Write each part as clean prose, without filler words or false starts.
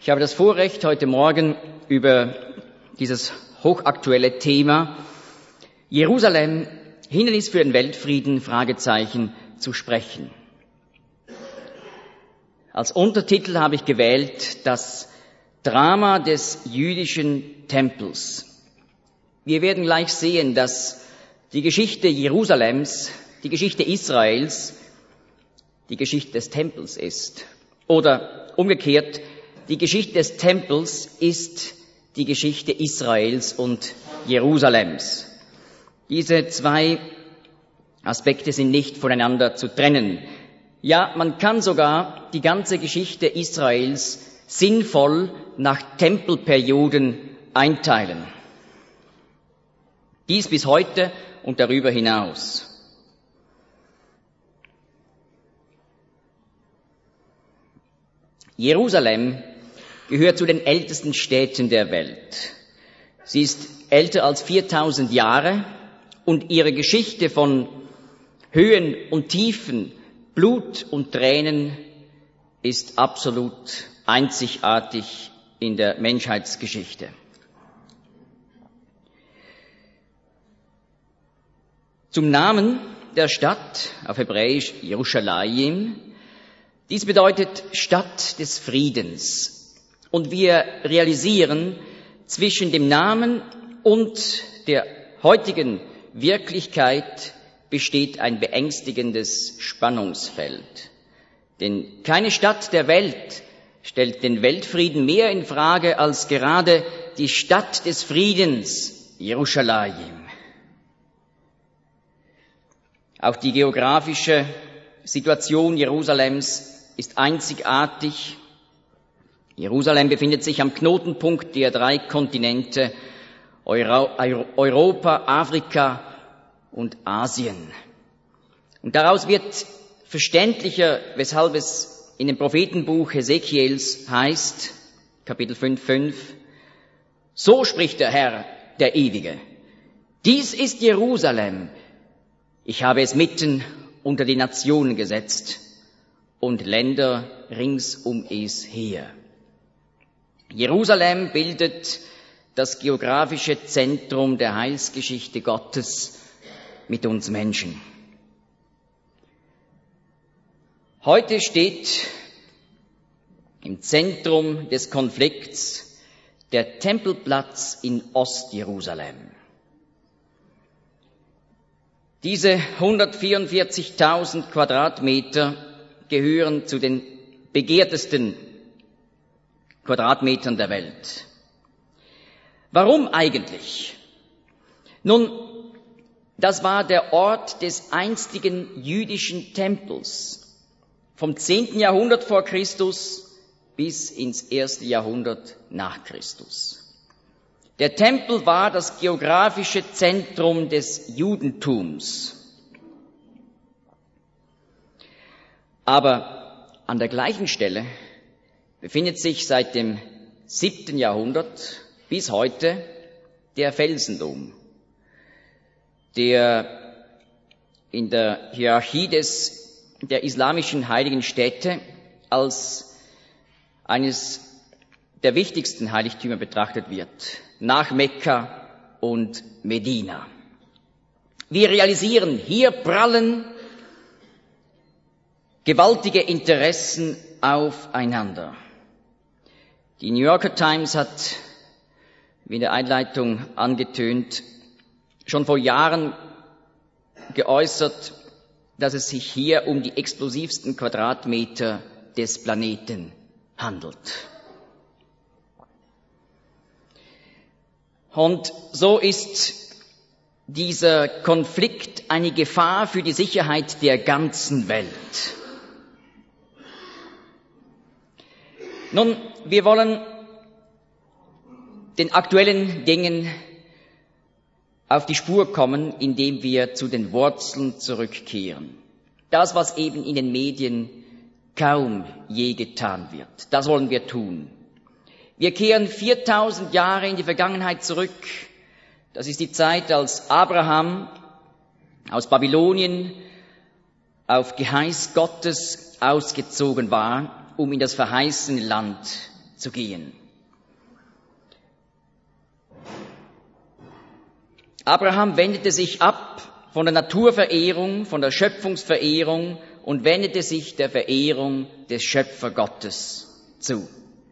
Ich habe das Vorrecht, heute Morgen über dieses hochaktuelle Thema Jerusalem, Hindernis für den Weltfrieden, Fragezeichen, zu sprechen. Als Untertitel habe ich gewählt das Drama des jüdischen Tempels. Wir werden gleich sehen, dass die Geschichte Jerusalems, die Geschichte Israels, die Geschichte des Tempels ist. Oder umgekehrt, die Geschichte des Tempels ist die Geschichte Israels und Jerusalems. Diese zwei Aspekte sind nicht voneinander zu trennen. Ja, man kann sogar die ganze Geschichte Israels sinnvoll nach Tempelperioden einteilen. Dies bis heute und darüber hinaus. Jerusalem gehört zu den ältesten Städten der Welt. Sie ist älter als 4000 Jahre und ihre Geschichte von Höhen und Tiefen, Blut und Tränen ist absolut einzigartig in der Menschheitsgeschichte. Zum Namen der Stadt, auf Hebräisch Jerusalem, dies bedeutet Stadt des Friedens. Und wir realisieren, zwischen dem Namen und der heutigen Wirklichkeit besteht ein beängstigendes Spannungsfeld. Denn keine Stadt der Welt stellt den Weltfrieden mehr in Frage als gerade die Stadt des Friedens, Jerusalem. Auch die geografische Situation Jerusalems ist einzigartig. Jerusalem befindet sich am Knotenpunkt der 3 Kontinente Europa, Afrika und Asien. Und daraus wird verständlicher, weshalb es in dem Prophetenbuch Hesekiels heißt, Kapitel 5,5, so spricht der Herr, der Ewige. Dies ist Jerusalem. Ich habe es mitten unter die Nationen gesetzt und Länder rings um es her. Jerusalem bildet das geografische Zentrum der Heilsgeschichte Gottes mit uns Menschen. Heute steht im Zentrum des Konflikts der Tempelplatz in Ostjerusalem. Diese 144.000 Quadratmeter gehören zu den begehrtesten Quadratmetern der Welt. Warum eigentlich? Nun, das war der Ort des einstigen jüdischen Tempels vom 10. Jahrhundert vor Christus bis ins 1. Jahrhundert nach Christus. Der Tempel war das geografische Zentrum des Judentums. Aber an der gleichen Stelle befindet sich seit dem 7. Jahrhundert bis heute der Felsendom, der in der Hierarchie der islamischen heiligen Städte als eines der wichtigsten Heiligtümer betrachtet wird, nach Mekka und Medina. Wir realisieren, hier prallen gewaltige Interessen aufeinander. Die New Yorker Times hat, wie in der Einleitung angetönt, schon vor Jahren geäußert, dass es sich hier um die explosivsten Quadratmeter des Planeten handelt. Und so ist dieser Konflikt eine Gefahr für die Sicherheit der ganzen Welt. Nun, wir wollen den aktuellen Dingen auf die Spur kommen, indem wir zu den Wurzeln zurückkehren. Das, was eben in den Medien kaum je getan wird, das wollen wir tun. Wir kehren 4000 Jahre in die Vergangenheit zurück. Das ist die Zeit, als Abraham aus Babylonien auf Geheiß Gottes ausgezogen war, um in das verheißene Land zu gehen. Abraham wendete sich ab von der Naturverehrung, von der Schöpfungsverehrung und wendete sich der Verehrung des Schöpfergottes zu.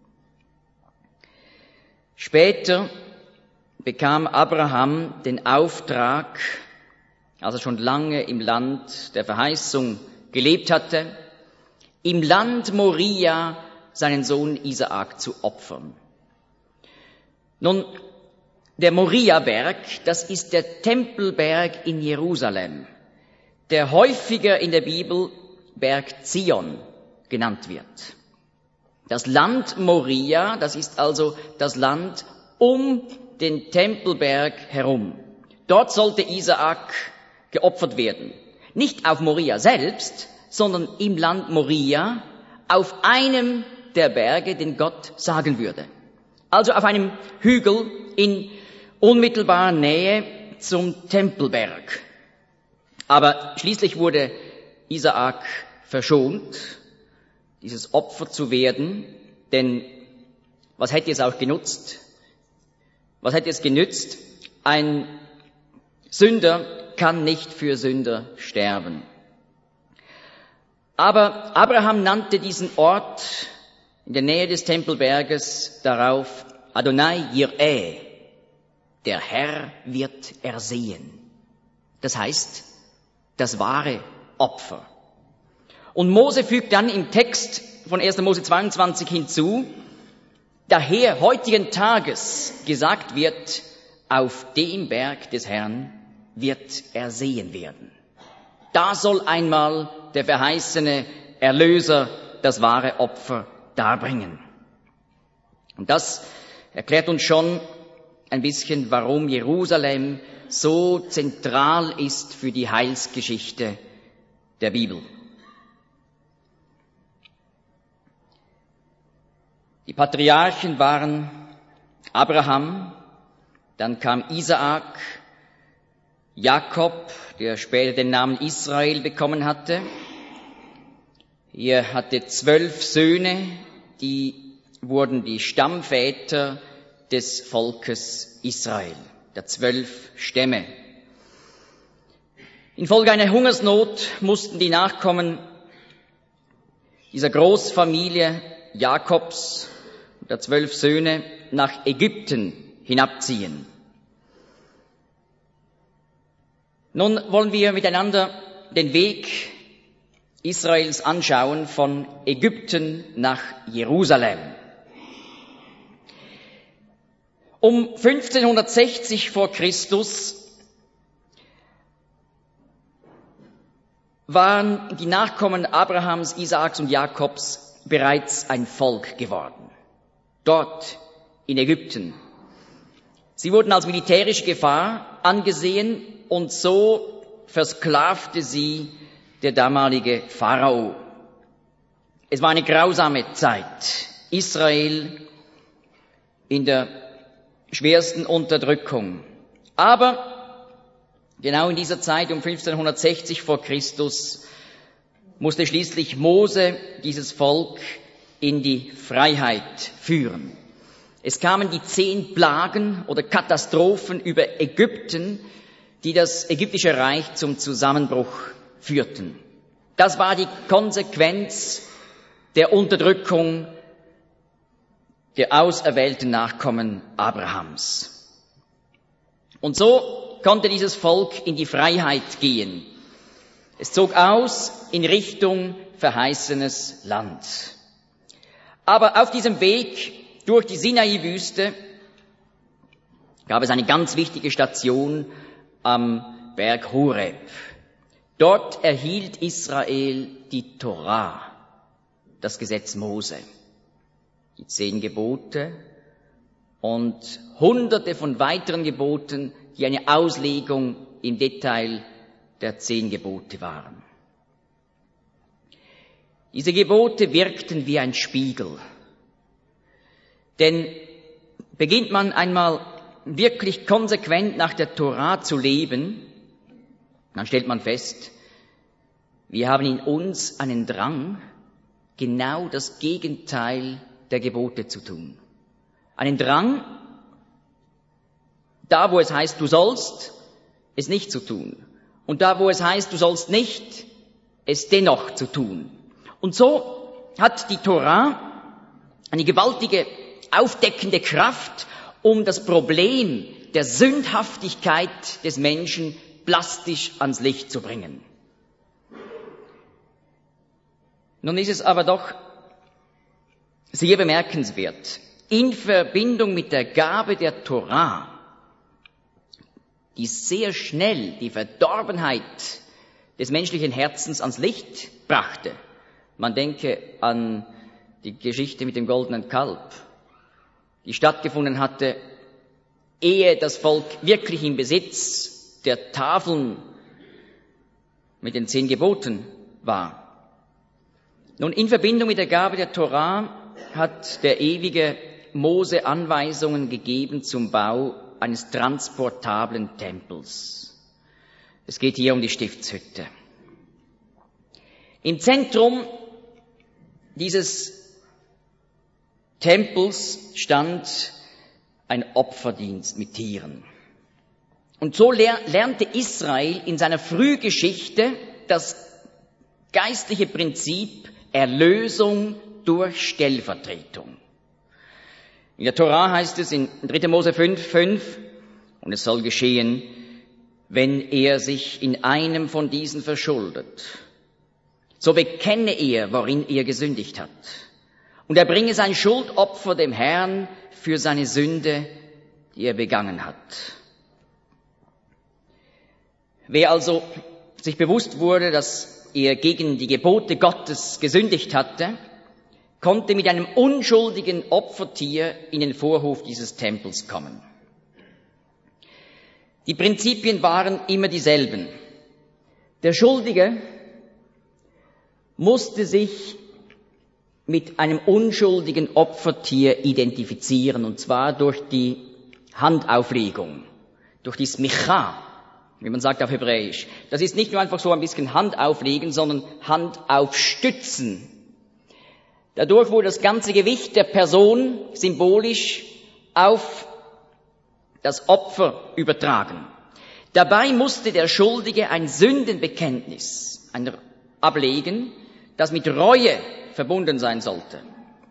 Später bekam Abraham den Auftrag, als er schon lange im Land der Verheißung gelebt hatte, im Land Moria seinen Sohn Isaak zu opfern. Nun, der Moria-Berg, das ist der Tempelberg in Jerusalem, der häufiger in der Bibel Berg Zion genannt wird. Das Land Moria, das ist also das Land um den Tempelberg herum. Dort sollte Isaak geopfert werden. Nicht auf Moria selbst, sondern im Land Moria, auf einem der Berge, den Gott sagen würde. Also auf einem Hügel in unmittelbarer Nähe zum Tempelberg. Aber schließlich wurde Isaak verschont, dieses Opfer zu werden, denn was hätte es auch genutzt? Was hätte es genützt? Ein Sünder kann nicht für Sünder sterben. Aber Abraham nannte diesen Ort in der Nähe des Tempelberges darauf Adonai Yireh, der Herr wird ersehen. Das heißt, das wahre Opfer. Und Mose fügt dann im Text von 1. Mose 22 hinzu, daher heutigen Tages gesagt wird, auf dem Berg des Herrn wird ersehen werden. Da soll einmal der verheißene Erlöser das wahre Opfer darbringen. Und das erklärt uns schon ein bisschen, warum Jerusalem so zentral ist für die Heilsgeschichte der Bibel. Die Patriarchen waren Abraham, dann kam Isaak, Jakob, der später den Namen Israel bekommen hatte. Er hatte 12 Söhne, die wurden die Stammväter des Volkes Israel, der 12 Stämme. Infolge einer Hungersnot mussten die Nachkommen dieser Großfamilie Jakobs, der 12 Söhne, nach Ägypten hinabziehen. Nun wollen wir miteinander den Weg Israels anschauen von Ägypten nach Jerusalem. Um 1560 vor Christus waren die Nachkommen Abrahams, Isaaks und Jakobs bereits ein Volk geworden. Dort in Ägypten. Sie wurden als militärische Gefahr angesehen und so versklavte sie der damalige Pharao. Es war eine grausame Zeit. Israel in der schwersten Unterdrückung. Aber genau in dieser Zeit, um 1560 vor Christus, musste schließlich Mose dieses Volk in die Freiheit führen. Es kamen die 10 Plagen oder Katastrophen über Ägypten, die das ägyptische Reich zum Zusammenbruch führten. Das war die Konsequenz der Unterdrückung der auserwählten Nachkommen Abrahams. Und so konnte dieses Volk in die Freiheit gehen. Es zog aus in Richtung verheißenes Land. Aber auf diesem Weg durch die Sinai-Wüste gab es eine ganz wichtige Station am Berg Horeb. Dort erhielt Israel die Torah, das Gesetz Mose, die 10 Gebote und Hunderte von weiteren Geboten, die eine Auslegung im Detail der 10 Gebote waren. Diese Gebote wirkten wie ein Spiegel. Denn beginnt man einmal wirklich konsequent nach der Torah zu leben, dann stellt man fest, wir haben in uns einen Drang, genau das Gegenteil der Gebote zu tun. Einen Drang, da wo es heißt, du sollst, es nicht zu tun. Und da wo es heißt, du sollst nicht, es dennoch zu tun. Und so hat die Torah eine gewaltige aufdeckende Kraft, um das Problem der Sündhaftigkeit des Menschen plastisch ans Licht zu bringen. Nun ist es aber doch sehr bemerkenswert, in Verbindung mit der Gabe der Torah, die sehr schnell die Verdorbenheit des menschlichen Herzens ans Licht brachte. Man denke an die Geschichte mit dem goldenen Kalb, die stattgefunden hatte, ehe das Volk wirklich im Besitz der Tafeln mit den 10 Geboten war. Nun, in Verbindung mit der Gabe der Torah hat der ewige Mose Anweisungen gegeben zum Bau eines transportablen Tempels. Es geht hier um die Stiftshütte. Im Zentrum dieses Tempels stand ein Opferdienst mit Tieren. Und so lernte Israel in seiner Frühgeschichte das geistliche Prinzip Erlösung durch Stellvertretung. In der Torah heißt es in 3. Mose 5,5, und es soll geschehen, wenn er sich in einem von diesen verschuldet, so bekenne er, worin er gesündigt hat. Und er bringe sein Schuldopfer dem Herrn für seine Sünde, die er begangen hat. Wer also sich bewusst wurde, dass er gegen die Gebote Gottes gesündigt hatte, konnte mit einem unschuldigen Opfertier in den Vorhof dieses Tempels kommen. Die Prinzipien waren immer dieselben. Der Schuldige musste sich mit einem unschuldigen Opfertier identifizieren, und zwar durch die Handauflegung, durch die Smicha, wie man sagt auf Hebräisch. Das ist nicht nur einfach so ein bisschen Hand auflegen, sondern Hand aufstützen. Dadurch wurde das ganze Gewicht der Person symbolisch auf das Opfer übertragen. Dabei musste der Schuldige ein Sündenbekenntnis ablegen, das mit Reue verbunden sein sollte.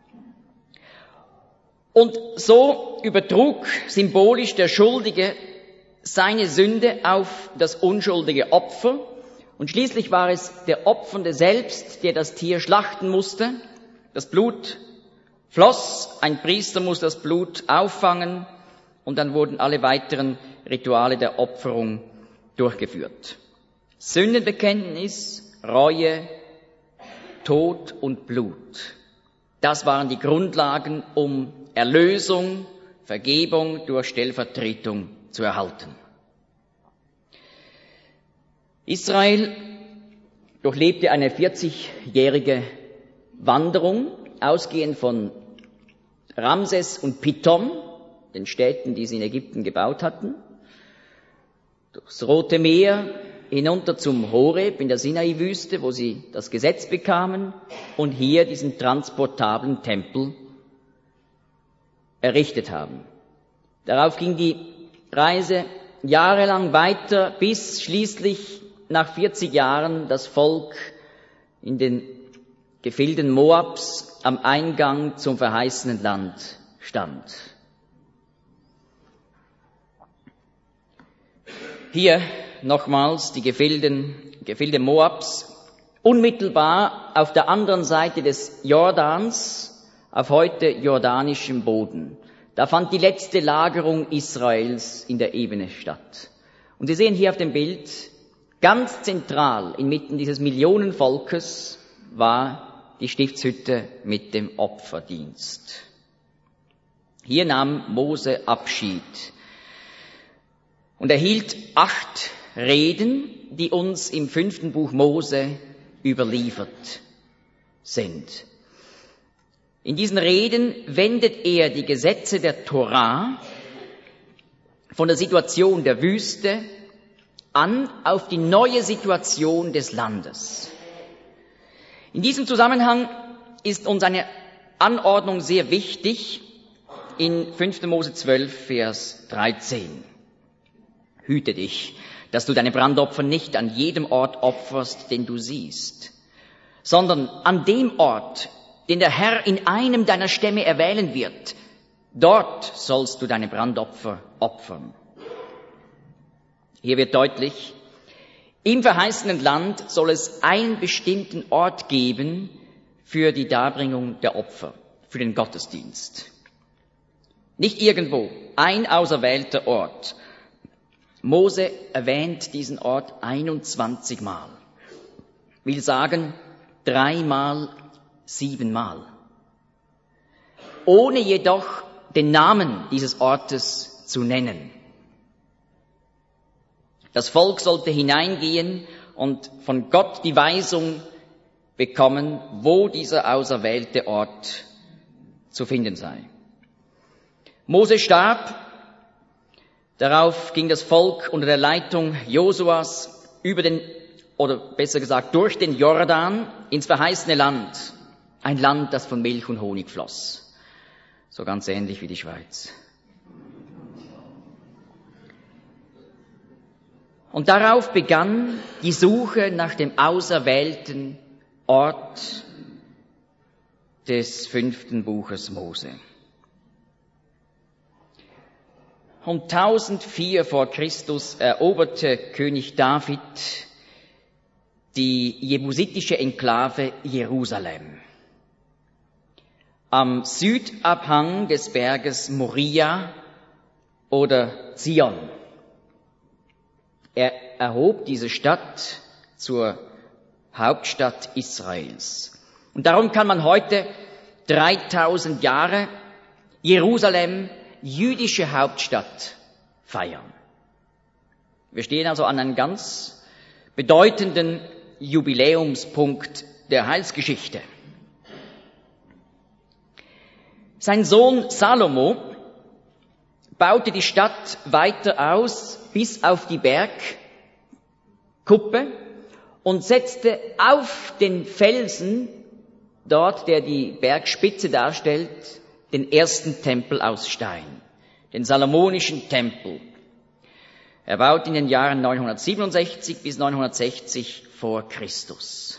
Und so übertrug symbolisch der Schuldige seine Sünde auf das unschuldige Opfer, und schließlich war es der Opfernde selbst, der das Tier schlachten musste. Das Blut floss, ein Priester musste das Blut auffangen, und dann wurden alle weiteren Rituale der Opferung durchgeführt. Sündenbekenntnis, Reue, Tod und Blut. Das waren die Grundlagen, um Erlösung, Vergebung durch Stellvertretung zu erhalten. Israel durchlebte eine 40-jährige Wanderung, ausgehend von Ramses und Pithom, den Städten, die sie in Ägypten gebaut hatten, durchs Rote Meer, hinunter zum Horeb in der Sinai-Wüste, wo sie das Gesetz bekamen, und hier diesen transportablen Tempel errichtet haben. Darauf ging die Reise jahrelang weiter, bis schließlich nach 40 Jahren das Volk in den Gefilden Moabs am Eingang zum verheißenen Land stand. Hier nochmals die Gefilde Moabs, unmittelbar auf der anderen Seite des Jordans, auf heute jordanischem Boden. Da fand die letzte Lagerung Israels in der Ebene statt. Und Sie sehen hier auf dem Bild, ganz zentral inmitten dieses Millionenvolkes war die Stiftshütte mit dem Opferdienst. Hier nahm Mose Abschied und er hielt 8 Reden, die uns im 5. Buch Mose überliefert sind. In diesen Reden wendet er die Gesetze der Torah von der Situation der Wüste an auf die neue Situation des Landes. In diesem Zusammenhang ist uns eine Anordnung sehr wichtig in 5. Mose 12, Vers 13. Hüte dich, dass du deine Brandopfer nicht an jedem Ort opferst, den du siehst, sondern an dem Ort, den der Herr in einem deiner Stämme erwählen wird. Dort sollst du deine Brandopfer opfern. Hier wird deutlich, im verheißenen Land soll es einen bestimmten Ort geben für die Darbringung der Opfer, für den Gottesdienst. Nicht irgendwo, ein auserwählter Ort. Mose erwähnt diesen Ort 21 Mal. Will sagen, 3 mal, 7 Mal. Ohne jedoch den Namen dieses Ortes zu nennen. Das Volk sollte hineingehen und von Gott die Weisung bekommen, wo dieser auserwählte Ort zu finden sei. Mose starb, darauf ging das Volk unter der Leitung Josuas durch den Jordan ins verheißene Land. Ein Land, das von Milch und Honig floss. So ganz ähnlich wie die Schweiz. Und darauf begann die Suche nach dem auserwählten Ort des 5. Buches Mose. Um 1004 vor Christus eroberte König David die jebusitische Enklave Jerusalem. Am Südabhang des Berges Moria oder Zion. Er erhob diese Stadt zur Hauptstadt Israels. Und darum kann man heute 3000 Jahre Jerusalem, jüdische Hauptstadt, feiern. Wir stehen also an einem ganz bedeutenden Jubiläumspunkt der Heilsgeschichte. Sein Sohn Salomo baute die Stadt weiter aus bis auf die Bergkuppe und setzte auf den Felsen, dort, der die Bergspitze darstellt, den ersten Tempel aus Stein, den Salomonischen Tempel. Er baute in den Jahren 967 bis 960 vor Christus.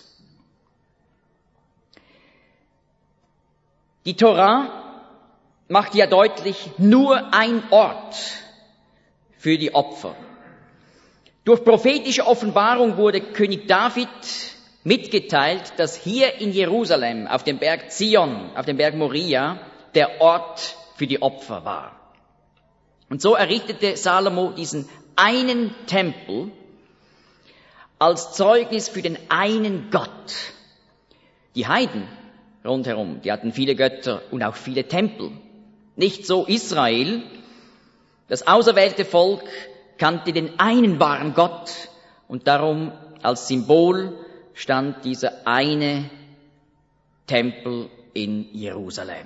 Die Tora macht ja deutlich, nur ein Ort für die Opfer. Durch prophetische Offenbarung wurde König David mitgeteilt, dass hier in Jerusalem, auf dem Berg Zion, auf dem Berg Moria, der Ort für die Opfer war. Und so errichtete Salomo diesen einen Tempel als Zeugnis für den einen Gott. Die Heiden rundherum, die hatten viele Götter und auch viele Tempel. Nicht so Israel. Das auserwählte Volk kannte den einen wahren Gott und darum als Symbol stand dieser eine Tempel in Jerusalem.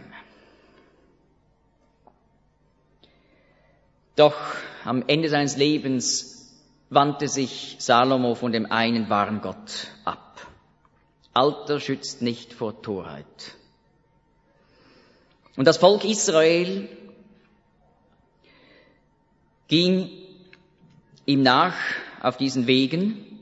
Doch am Ende seines Lebens wandte sich Salomo von dem einen wahren Gott ab. Alter schützt nicht vor Torheit. Und das Volk Israel ging ihm nach auf diesen Wegen.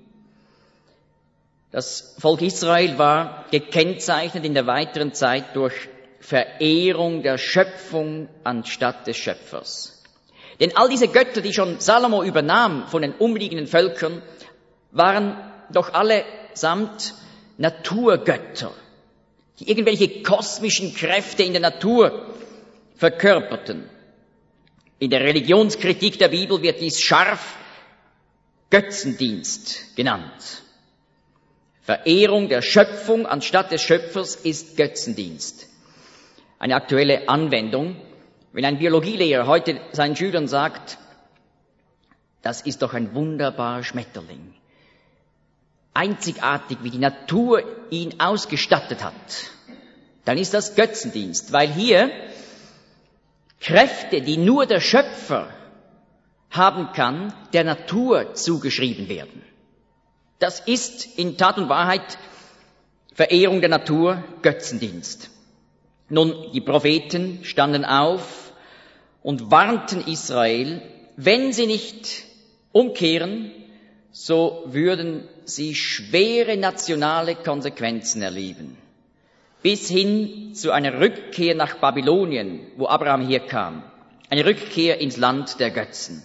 Das Volk Israel war gekennzeichnet in der weiteren Zeit durch Verehrung der Schöpfung anstatt des Schöpfers. Denn all diese Götter, die schon Salomo übernahm von den umliegenden Völkern, waren doch allesamt Naturgötter, die irgendwelche kosmischen Kräfte in der Natur verkörperten. In der Religionskritik der Bibel wird dies scharf Götzendienst genannt. Verehrung der Schöpfung anstatt des Schöpfers ist Götzendienst. Eine aktuelle Anwendung. Wenn ein Biologielehrer heute seinen Schülern sagt, das ist doch ein wunderbarer Schmetterling, einzigartig, wie die Natur ihn ausgestattet hat, dann ist das Götzendienst, weil hier Kräfte, die nur der Schöpfer haben kann, der Natur zugeschrieben werden. Das ist in Tat und Wahrheit Verehrung der Natur, Götzendienst. Nun, die Propheten standen auf und warnten Israel, wenn sie nicht umkehren, so würden sie schwere nationale Konsequenzen erleben. Bis hin zu einer Rückkehr nach Babylonien, wo Abraham herkam. Eine Rückkehr ins Land der Götzen.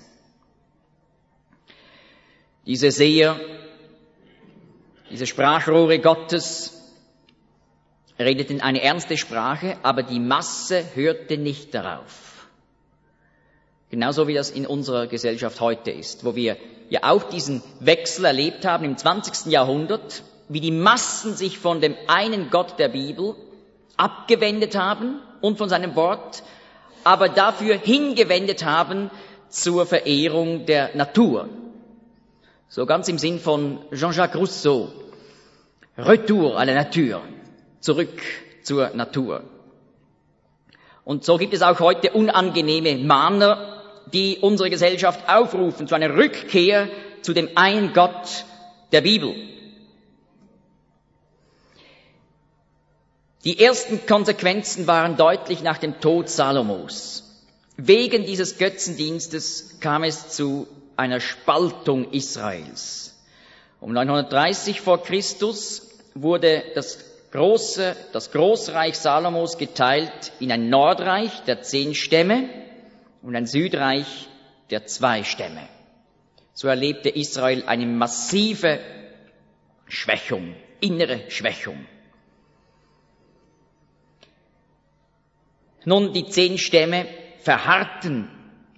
Diese Seher, diese Sprachrohre Gottes redeten eine ernste Sprache, aber die Masse hörte nicht darauf. Genauso wie das in unserer Gesellschaft heute ist, wo wir ja auch diesen Wechsel erlebt haben im 20. Jahrhundert, wie die Massen sich von dem einen Gott der Bibel abgewendet haben und von seinem Wort, aber dafür hingewendet haben zur Verehrung der Natur. So ganz im Sinn von Jean-Jacques Rousseau. Retour à la nature. Zurück zur Natur. Und so gibt es auch heute unangenehme Mahner, die unsere Gesellschaft aufrufen zu einer Rückkehr zu dem einen Gott der Bibel. Die ersten Konsequenzen waren deutlich nach dem Tod Salomos. Wegen dieses Götzendienstes kam es zu einer Spaltung Israels. Um 930 vor Christus wurde das Großreich Salomos geteilt in ein Nordreich der 10 Stämme und ein Südreich der 2 Stämme. So erlebte Israel eine massive Schwächung, innere Schwächung. Nun, die 10 Stämme verharrten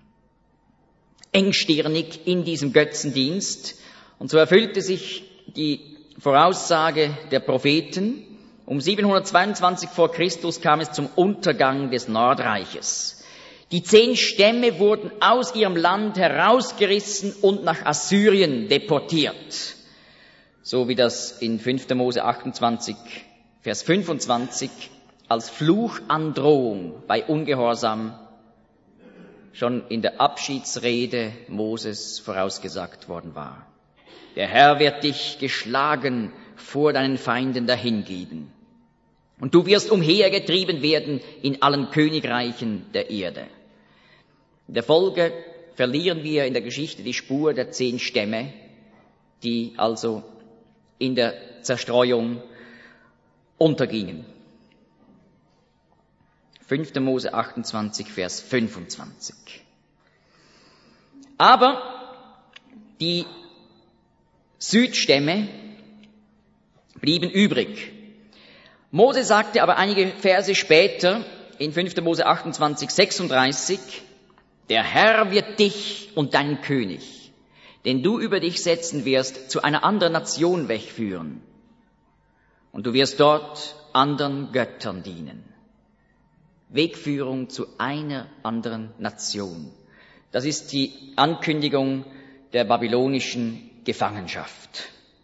engstirnig in diesem Götzendienst und so erfüllte sich die Voraussage der Propheten. Um 722 vor Christus kam es zum Untergang des Nordreiches. Die 10 Stämme wurden aus ihrem Land herausgerissen und nach Assyrien deportiert. So wie das in 5. Mose 28, Vers 25 als Fluchandrohung bei Ungehorsam schon in der Abschiedsrede Moses vorausgesagt worden war. Der Herr wird dich geschlagen vor deinen Feinden dahingeben. Und du wirst umhergetrieben werden in allen Königreichen der Erde. In der Folge verlieren wir in der Geschichte die Spur der 10 Stämme, die also in der Zerstreuung untergingen. 5. Mose 28, Vers 25. Aber die Südstämme blieben übrig. Mose sagte aber einige Verse später, in 5. Mose 28, 36, der Herr wird dich und deinen König, den du über dich setzen wirst, zu einer anderen Nation wegführen. Und du wirst dort anderen Göttern dienen. Wegführung zu einer anderen Nation. Das ist die Ankündigung der babylonischen Gefangenschaft.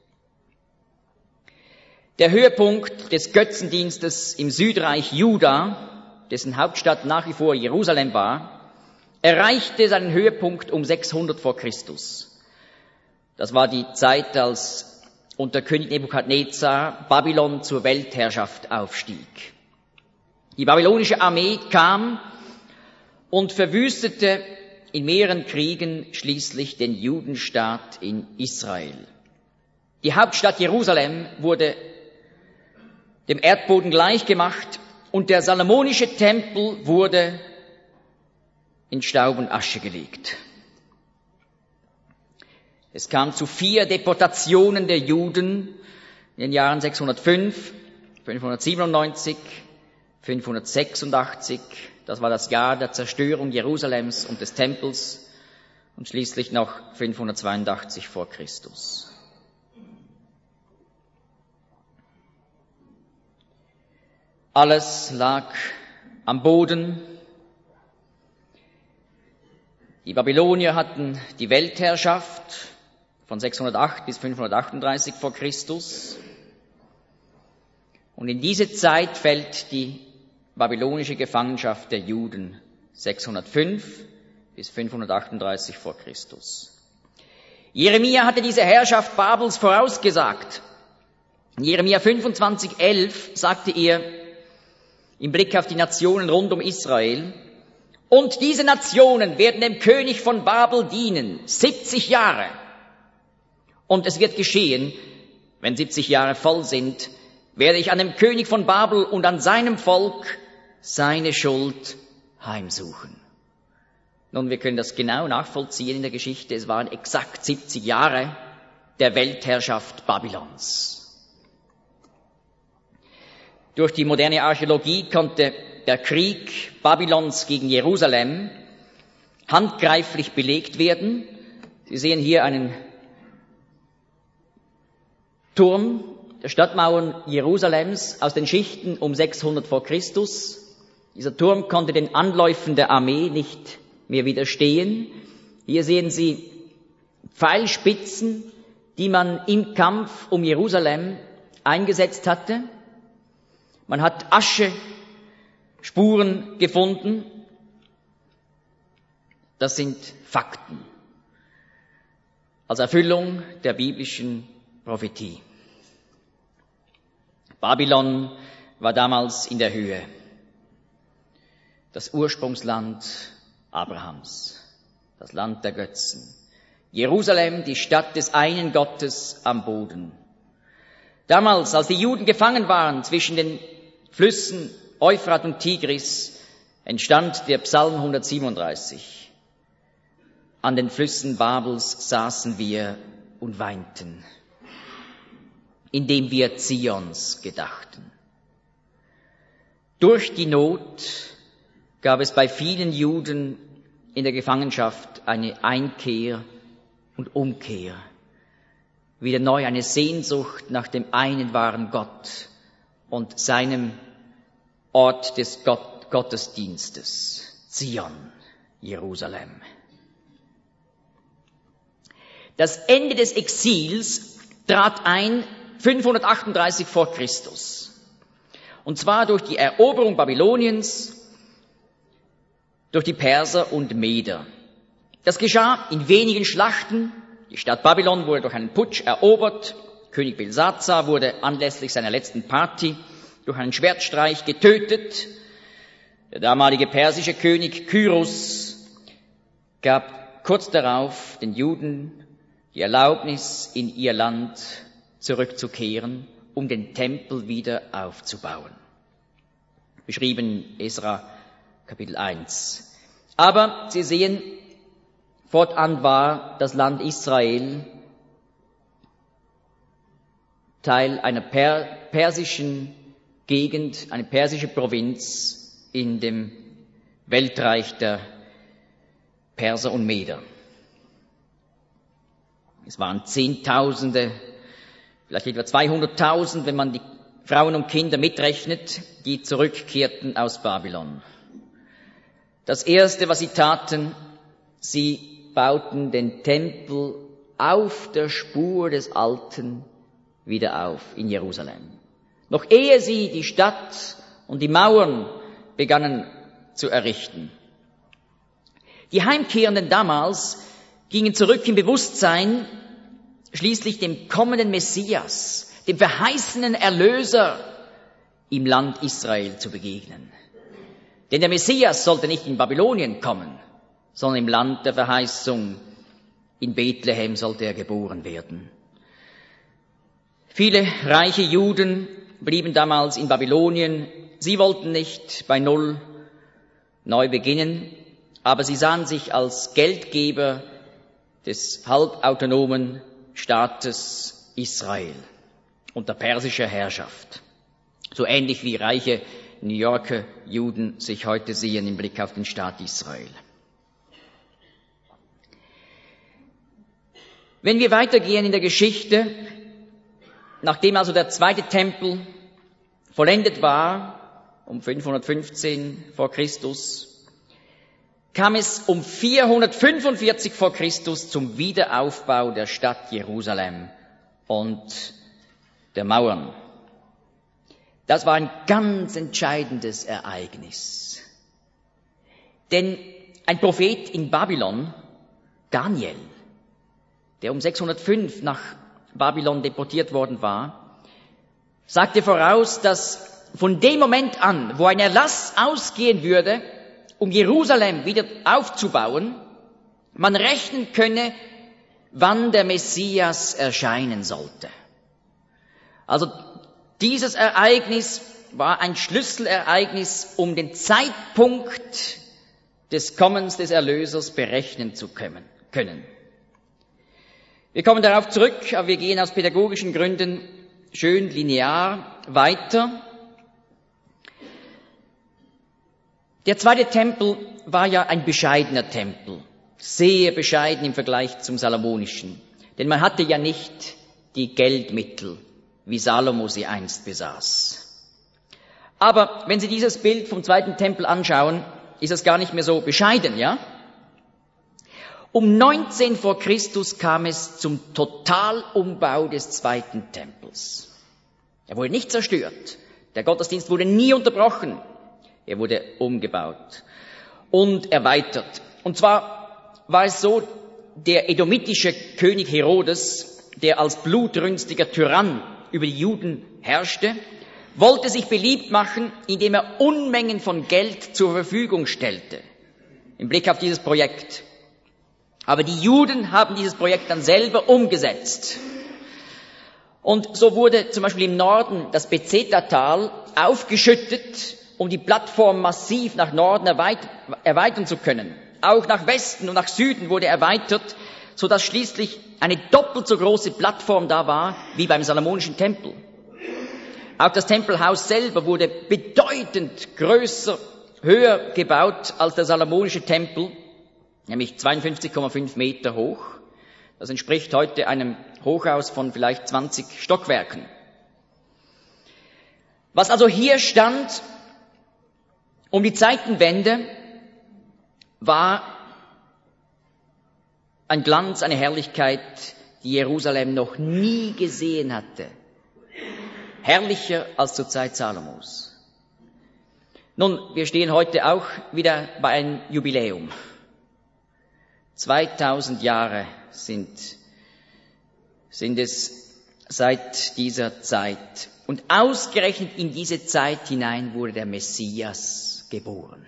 Der Höhepunkt des Götzendienstes im Südreich Juda, dessen Hauptstadt nach wie vor Jerusalem war, erreichte seinen Höhepunkt um 600 vor Christus. Das war die Zeit, als unter König Nebukadnezar Babylon zur Weltherrschaft aufstieg. Die babylonische Armee kam und verwüstete in mehreren Kriegen schließlich den Judenstaat in Israel. Die Hauptstadt Jerusalem wurde dem Erdboden gleichgemacht und der salomonische Tempel wurde in Staub und Asche gelegt. Es kam zu 4 Deportationen der Juden in den Jahren 605, 597, 586, das war das Jahr der Zerstörung Jerusalems und des Tempels und schließlich noch 582 vor Christus. Alles lag am Boden. Die Babylonier hatten die Weltherrschaft von 608 bis 538 vor Christus. Und in diese Zeit fällt die babylonische Gefangenschaft der Juden 605 bis 538 vor Christus. Jeremia hatte diese Herrschaft Babels vorausgesagt. In Jeremia 25,11 sagte er, im Blick auf die Nationen rund um Israel. Und diese Nationen werden dem König von Babel dienen, 70 Jahre. Und es wird geschehen, wenn 70 Jahre voll sind, werde ich an dem König von Babel und an seinem Volk seine Schuld heimsuchen. Nun, wir können das genau nachvollziehen in der Geschichte. Es waren exakt 70 Jahre der Weltherrschaft Babylons. Durch die moderne Archäologie konnte der Krieg Babylons gegen Jerusalem handgreiflich belegt werden. Sie sehen hier einen Turm der Stadtmauern Jerusalems aus den Schichten um 600 vor Christus. Dieser Turm konnte den Anläufen der Armee nicht mehr widerstehen. Hier sehen Sie Pfeilspitzen, die man im Kampf um Jerusalem eingesetzt hatte. Man hat Aschespuren gefunden. Das sind Fakten. Als Erfüllung der biblischen Prophetie. Babylon war damals in der Höhe. Das Ursprungsland Abrahams. Das Land der Götzen. Jerusalem, die Stadt des einen Gottes am Boden. Damals, als die Juden gefangen waren zwischen den Flüssen Euphrat und Tigris, entstand der Psalm 137. An den Flüssen Babels saßen wir und weinten, indem wir Zions gedachten. Durch die Not gab es bei vielen Juden in der Gefangenschaft eine Einkehr und Umkehr. Wieder neu eine Sehnsucht nach dem einen wahren Gott und seinem Ort des Gottesdienstes, Zion, Jerusalem. Das Ende des Exils trat ein 538 vor Christus. Und zwar durch die Eroberung Babyloniens durch die Perser und Meder. Das geschah in wenigen Schlachten. Die Stadt Babylon wurde durch einen Putsch erobert. König Belsazar wurde anlässlich seiner letzten Party durch einen Schwertstreich getötet. Der damalige persische König Kyros gab kurz darauf den Juden die Erlaubnis, in ihr Land zurückzukehren, um den Tempel wieder aufzubauen. Beschrieben Esra Kapitel 1. Aber Sie sehen, fortan war das Land Israel Teil einer persischen Gegend, eine persische Provinz in dem Weltreich der Perser und Meder. Es waren Zehntausende, vielleicht etwa 200.000, wenn man die Frauen und Kinder mitrechnet, die zurückkehrten aus Babylon. Das Erste, was sie taten, sie bauten den Tempel auf der Spur des Alten wieder auf in Jerusalem. Noch ehe sie die Stadt und die Mauern begannen zu errichten. Die Heimkehrenden damals gingen zurück im Bewusstsein, schließlich dem kommenden Messias, dem verheißenen Erlöser im Land Israel zu begegnen. Denn der Messias sollte nicht in Babylonien kommen, sondern im Land der Verheißung. In Bethlehem sollte er geboren werden. Viele reiche Juden blieben damals in Babylonien. Sie wollten nicht bei Null neu beginnen, aber sie sahen sich als Geldgeber des halbautonomen Staates Israel unter persischer Herrschaft. So ähnlich wie reiche New Yorker Juden sich heute sehen im Blick auf den Staat Israel. Wenn wir weitergehen in der Geschichte, nachdem also der zweite Tempel vollendet war, um 515 vor Christus, kam es um 445 vor Christus zum Wiederaufbau der Stadt Jerusalem und der Mauern. Das war ein ganz entscheidendes Ereignis. Denn ein Prophet in Babylon, Daniel, der um 605 nach Babylon deportiert worden war, sagte voraus, dass von dem Moment an, wo ein Erlass ausgehen würde, um Jerusalem wieder aufzubauen, man rechnen könne, wann der Messias erscheinen sollte. Also dieses Ereignis war ein Schlüsselereignis, um den Zeitpunkt des Kommens des Erlösers berechnen zu können. Wir kommen darauf zurück, aber wir gehen aus pädagogischen Gründen schön linear weiter. Der zweite Tempel war ja ein bescheidener Tempel, sehr bescheiden im Vergleich zum Salomonischen, denn man hatte ja nicht die Geldmittel, wie Salomo sie einst besaß. Aber wenn Sie dieses Bild vom zweiten Tempel anschauen, ist es gar nicht mehr so bescheiden, ja? Um 19 vor Christus kam es zum Totalumbau des zweiten Tempels. Er wurde nicht zerstört. Der Gottesdienst wurde nie unterbrochen. Er wurde umgebaut und erweitert. Und zwar war es so, der edomitische König Herodes, der als blutrünstiger Tyrann über die Juden herrschte, wollte sich beliebt machen, indem er Unmengen von Geld zur Verfügung stellte, im Blick auf dieses Projekt. Aber die Juden haben dieses Projekt dann selber umgesetzt. Und so wurde zum Beispiel im Norden das Bezeta-Tal aufgeschüttet, um die Plattform massiv nach Norden erweitern zu können. Auch nach Westen und nach Süden wurde erweitert, sodass schließlich eine doppelt so große Plattform da war wie beim Salomonischen Tempel. Auch das Tempelhaus selber wurde bedeutend größer, höher gebaut als der Salomonische Tempel, nämlich 52,5 Meter hoch. Das entspricht heute einem Hochhaus von vielleicht 20 Stockwerken. Was also hier stand, um die Zeitenwende, war ein Glanz, eine Herrlichkeit, die Jerusalem noch nie gesehen hatte. Herrlicher als zur Zeit Salomos. Nun, wir stehen heute auch wieder bei einem Jubiläum. 2000 Jahre sind es seit dieser Zeit. Und ausgerechnet in diese Zeit hinein wurde der Messias geboren.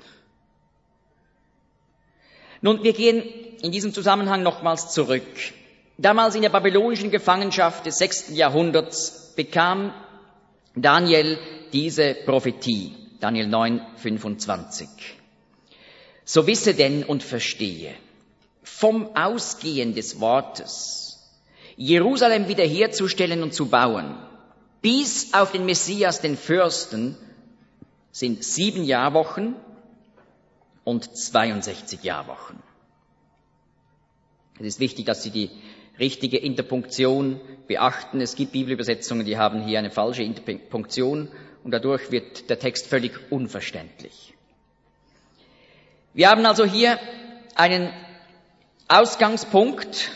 Nun, wir gehen in diesem Zusammenhang nochmals zurück. Damals in der babylonischen Gefangenschaft des 6. Jahrhunderts bekam Daniel diese Prophetie, Daniel 9,25. So wisse denn und verstehe, vom Ausgehen des Wortes, Jerusalem wiederherzustellen und zu bauen, bis auf den Messias, den Fürsten, sind 7 Jahrwochen und 62 Jahrwochen. Es ist wichtig, dass Sie die richtige Interpunktion beachten. Es gibt Bibelübersetzungen, die haben hier eine falsche Interpunktion und dadurch wird der Text völlig unverständlich. Wir haben also hier einen Ausgangspunkt,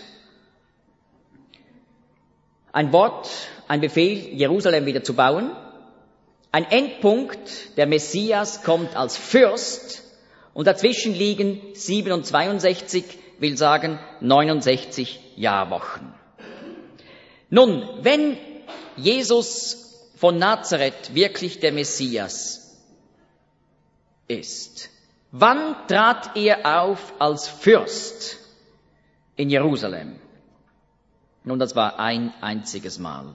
ein Wort, ein Befehl, Jerusalem wieder zu bauen. Ein Endpunkt, der Messias kommt als Fürst und dazwischen liegen 7 und 62, will sagen 69 Jahrwochen. Nun, wenn Jesus von Nazareth wirklich der Messias ist, wann trat er auf als Fürst in Jerusalem? Nun, das war ein einziges Mal.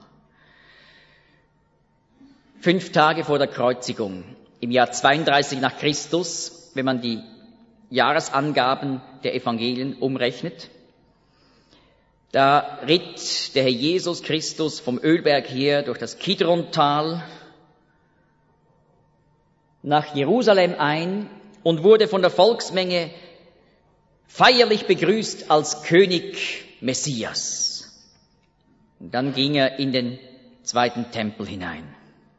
5 Tage vor der Kreuzigung, im Jahr 32 nach Christus, wenn man die Jahresangaben der Evangelien umrechnet. Da ritt der Herr Jesus Christus vom Ölberg her durch das Kidrontal nach Jerusalem ein und wurde von der Volksmenge feierlich begrüßt als König Messias. Und dann ging er in den zweiten Tempel hinein.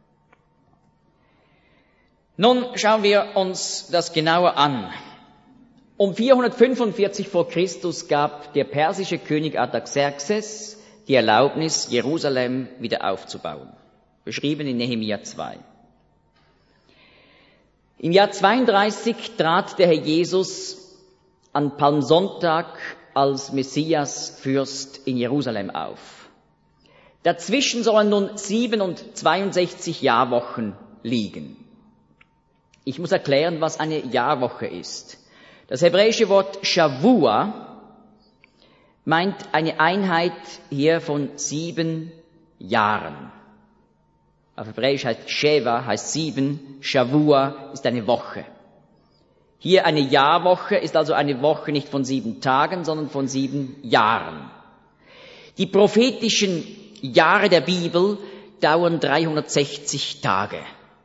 Nun schauen wir uns das genauer an. Um 445 vor Christus gab der persische König Artaxerxes die Erlaubnis, Jerusalem wieder aufzubauen. Beschrieben in Nehemia 2. Im Jahr 32 trat der Herr Jesus an Palmsonntag als Messias-Fürst in Jerusalem auf. Dazwischen sollen nun 7 und 62 Jahrwochen liegen. Ich muss erklären, was eine Jahrwoche ist. Das hebräische Wort Shavua meint eine Einheit hier von 7 Jahren. Auf Hebräisch heißt Sheva, heißt 7, Shavua ist eine Woche. Hier eine Jahrwoche ist also eine Woche nicht von 7 Tagen, sondern von 7 Jahren. Die prophetischen Jahre der Bibel dauern 360 Tage.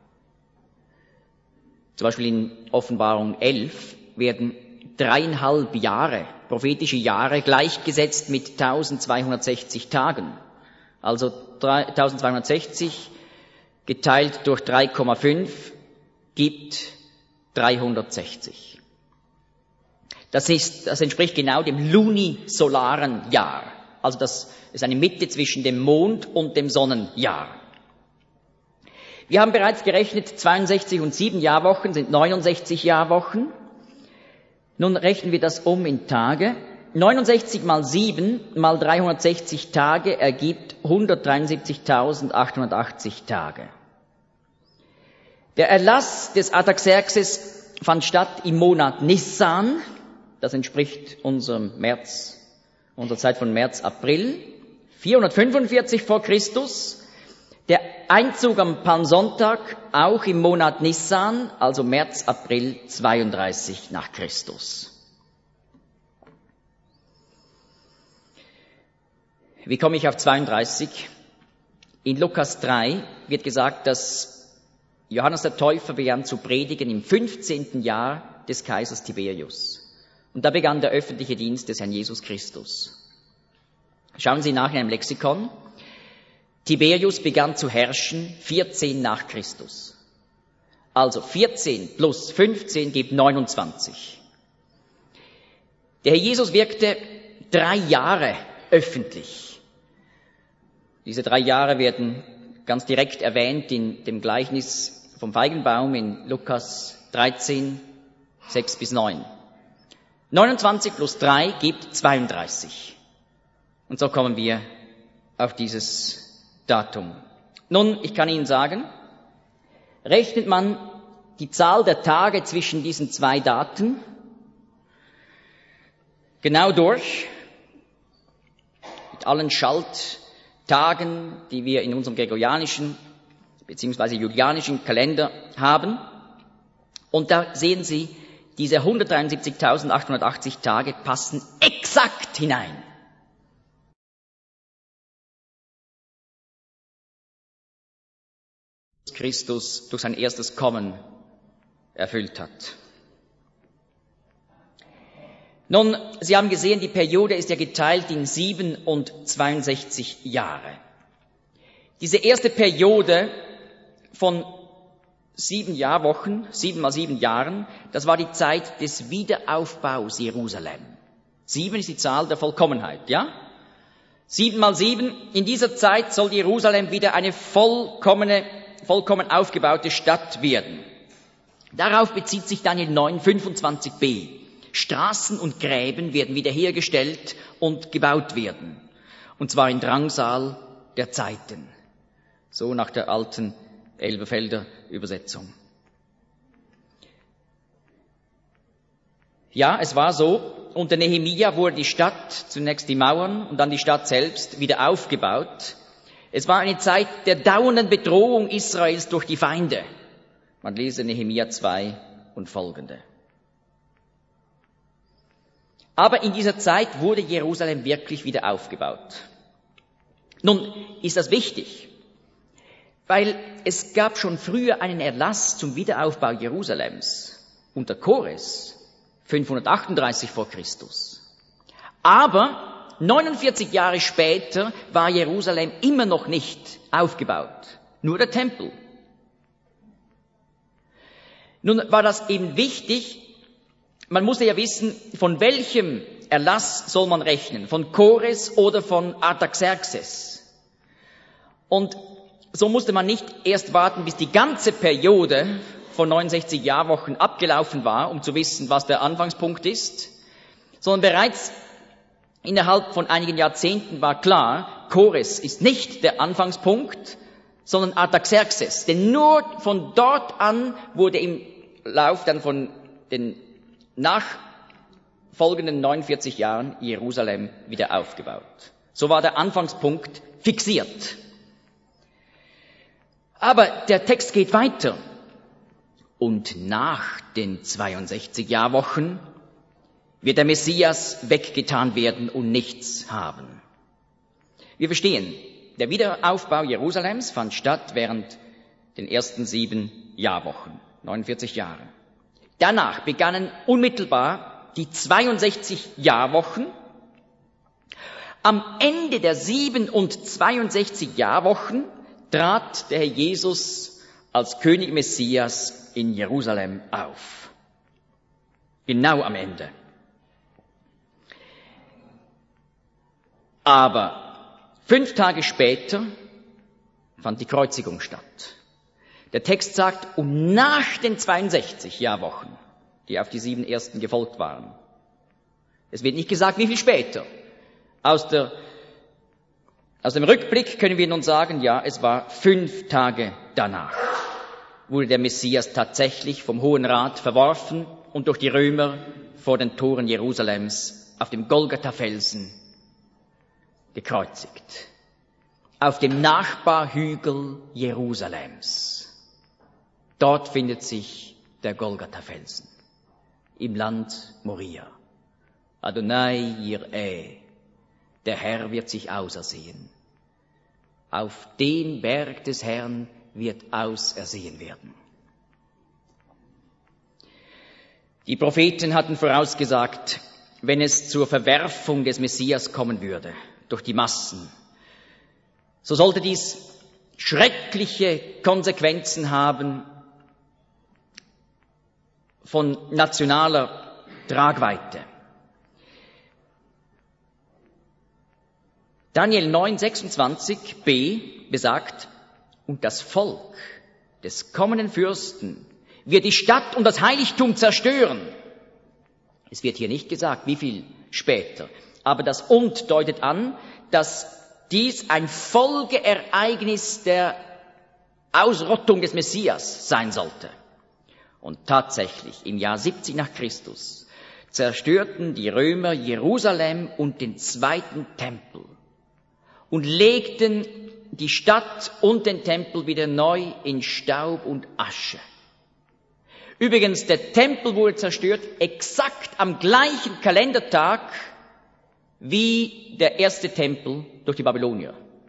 Zum Beispiel in Offenbarung 11 werden 3,5 Jahre, prophetische Jahre, gleichgesetzt mit 1260 Tagen. Also 1260 geteilt durch 3,5 gibt 360. Das entspricht genau dem lunisolaren Jahr. Also das ist eine Mitte zwischen dem Mond und dem Sonnenjahr. Wir haben bereits gerechnet, 62 und 7 Jahrwochen sind 69 Jahrwochen. Nun rechnen wir das um in Tage. 69 mal 7 mal 360 Tage ergibt 173.880 Tage. Der Erlass des Artaxerxes fand statt im Monat Nissan. Das entspricht unserer Zeit von März, April. 445 vor Christus. Der Einzug am Palmsonntag auch im Monat Nissan, also März, April 32 nach Christus. Wie komme ich auf 32? In Lukas 3 wird gesagt, dass Johannes der Täufer begann zu predigen im 15. Jahr des Kaisers Tiberius. Und da begann der öffentliche Dienst des Herrn Jesus Christus. Schauen Sie nach in einem Lexikon. Tiberius begann zu herrschen 14 nach Christus. Also 14 plus 15 gibt 29. Der Herr Jesus wirkte 3 Jahre öffentlich. Diese 3 Jahre werden ganz direkt erwähnt in dem Gleichnis vom Feigenbaum in Lukas 13, 6 bis 9. 29 plus 3 gibt 32. Und so kommen wir auf dieses Datum. Nun, ich kann Ihnen sagen, rechnet man die Zahl der Tage zwischen diesen 2 Daten genau durch, mit allen Schalttagen, die wir in unserem gregorianischen bzw. julianischen Kalender haben, und da sehen Sie, diese 173.880 Tage passen exakt hinein. Christus durch sein erstes Kommen erfüllt hat. Nun, Sie haben gesehen, die Periode ist ja geteilt in 7 und 62 Jahre. Diese erste Periode von 7 Jahrwochen, 7 mal 7 Jahren, das war die Zeit des Wiederaufbaus Jerusalem. 7 ist die Zahl der Vollkommenheit, ja? 7 mal 7, in dieser Zeit soll Jerusalem wieder eine vollkommen aufgebaute Stadt werden. Darauf bezieht sich Daniel 9, 25b. Straßen und Gräben werden wiederhergestellt und gebaut werden. Und zwar in Drangsal der Zeiten. So nach der alten Elberfelder Übersetzung. Ja, es war so, unter Nehemia wurde die Stadt, zunächst die Mauern und dann die Stadt selbst, wieder aufgebaut. Es war eine Zeit der dauernden Bedrohung Israels durch die Feinde. Man lese Nehemia 2 und folgende. Aber in dieser Zeit wurde Jerusalem wirklich wieder aufgebaut. Nun ist das wichtig, weil es gab schon früher einen Erlass zum Wiederaufbau Jerusalems unter Kores, 538 vor Christus. Aber 49 Jahre später war Jerusalem immer noch nicht aufgebaut, nur der Tempel. Nun war das eben wichtig. Man musste ja wissen, von welchem Erlass soll man rechnen, von Kores oder von Artaxerxes. Und so musste man nicht erst warten, bis die ganze Periode von 69 Jahrwochen abgelaufen war, um zu wissen, was der Anfangspunkt ist, sondern bereits innerhalb von einigen Jahrzehnten war klar, Kores ist nicht der Anfangspunkt, sondern Artaxerxes. Denn nur von dort an wurde im Lauf dann von den nachfolgenden 49 Jahren Jerusalem wieder aufgebaut. So war der Anfangspunkt fixiert. Aber der Text geht weiter. Und nach den 62 Jahrwochen wird der Messias weggetan werden und nichts haben. Wir verstehen, der Wiederaufbau Jerusalems fand statt während den ersten 7 Jahrwochen, 49 Jahre. Danach begannen unmittelbar die 62 Jahrwochen. Am Ende der 62 Jahrwochen trat der Herr Jesus als König Messias in Jerusalem auf. Genau am Ende. Aber 5 Tage später fand die Kreuzigung statt. Der Text sagt, und nach den 62 Jahrwochen, die auf die 7 ersten gefolgt waren. Es wird nicht gesagt, wie viel später. Aus dem Rückblick können wir nun sagen, ja, es war 5 Tage danach, wurde der Messias tatsächlich vom Hohen Rat verworfen und durch die Römer vor den Toren Jerusalems auf dem Golgatha-Felsen gekreuzigt. Auf dem Nachbarhügel Jerusalems. Dort findet sich der Golgatha-Felsen. Im Land Moria. Adonai Yireh. Der Herr wird sich ausersehen. Auf den Berg des Herrn wird ausersehen werden. Die Propheten hatten vorausgesagt, wenn es zur Verwerfung des Messias kommen würde, durch die Massen, so sollte dies schreckliche Konsequenzen haben von nationaler Tragweite. Daniel 9,26b besagt, und das Volk des kommenden Fürsten wird die Stadt und das Heiligtum zerstören. Es wird hier nicht gesagt, wie viel später, aber das und deutet an, dass dies ein Folgeereignis der Ausrottung des Messias sein sollte. Und tatsächlich, im Jahr 70 nach Christus zerstörten die Römer Jerusalem und den zweiten Tempel und legten die Stadt und den Tempel wieder neu in Staub und Asche. Übrigens, der Tempel wurde zerstört exakt am gleichen Kalendertag wie der erste Tempel durch die Babylonier.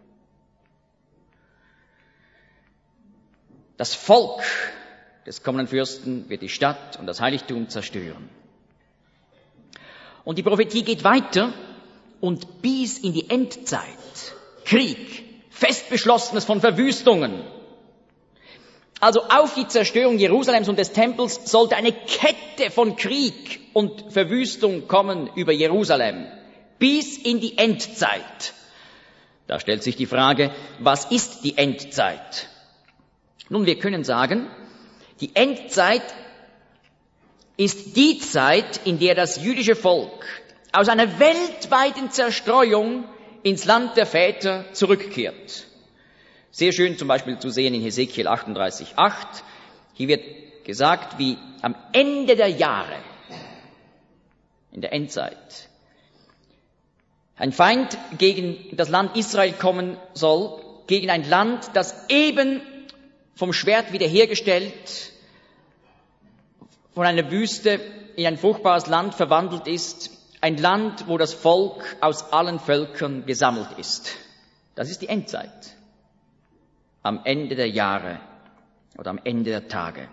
Das Volk des kommenden Fürsten wird die Stadt und das Heiligtum zerstören. Und die Prophetie geht weiter und bis in die Endzeit. Krieg, Festbeschlossenes von Verwüstungen. Also auf die Zerstörung Jerusalems und des Tempels sollte eine Kette von Krieg und Verwüstung kommen über Jerusalem. Bis in die Endzeit. Da stellt sich die Frage, was ist die Endzeit? Nun, wir können sagen, die Endzeit ist die Zeit, in der das jüdische Volk aus einer weltweiten Zerstreuung ins Land der Väter zurückkehrt. Sehr schön zum Beispiel zu sehen in Hesekiel 38,8. Hier wird gesagt, wie am Ende der Jahre, in der Endzeit, ein Feind gegen das Land Israel kommen soll, gegen ein Land, das eben vom Schwert wiederhergestellt, von einer Wüste in ein fruchtbares Land verwandelt ist, ein Land, wo das Volk aus allen Völkern gesammelt ist. Das ist die Endzeit. Am Ende der Jahre oder am Ende der Tage.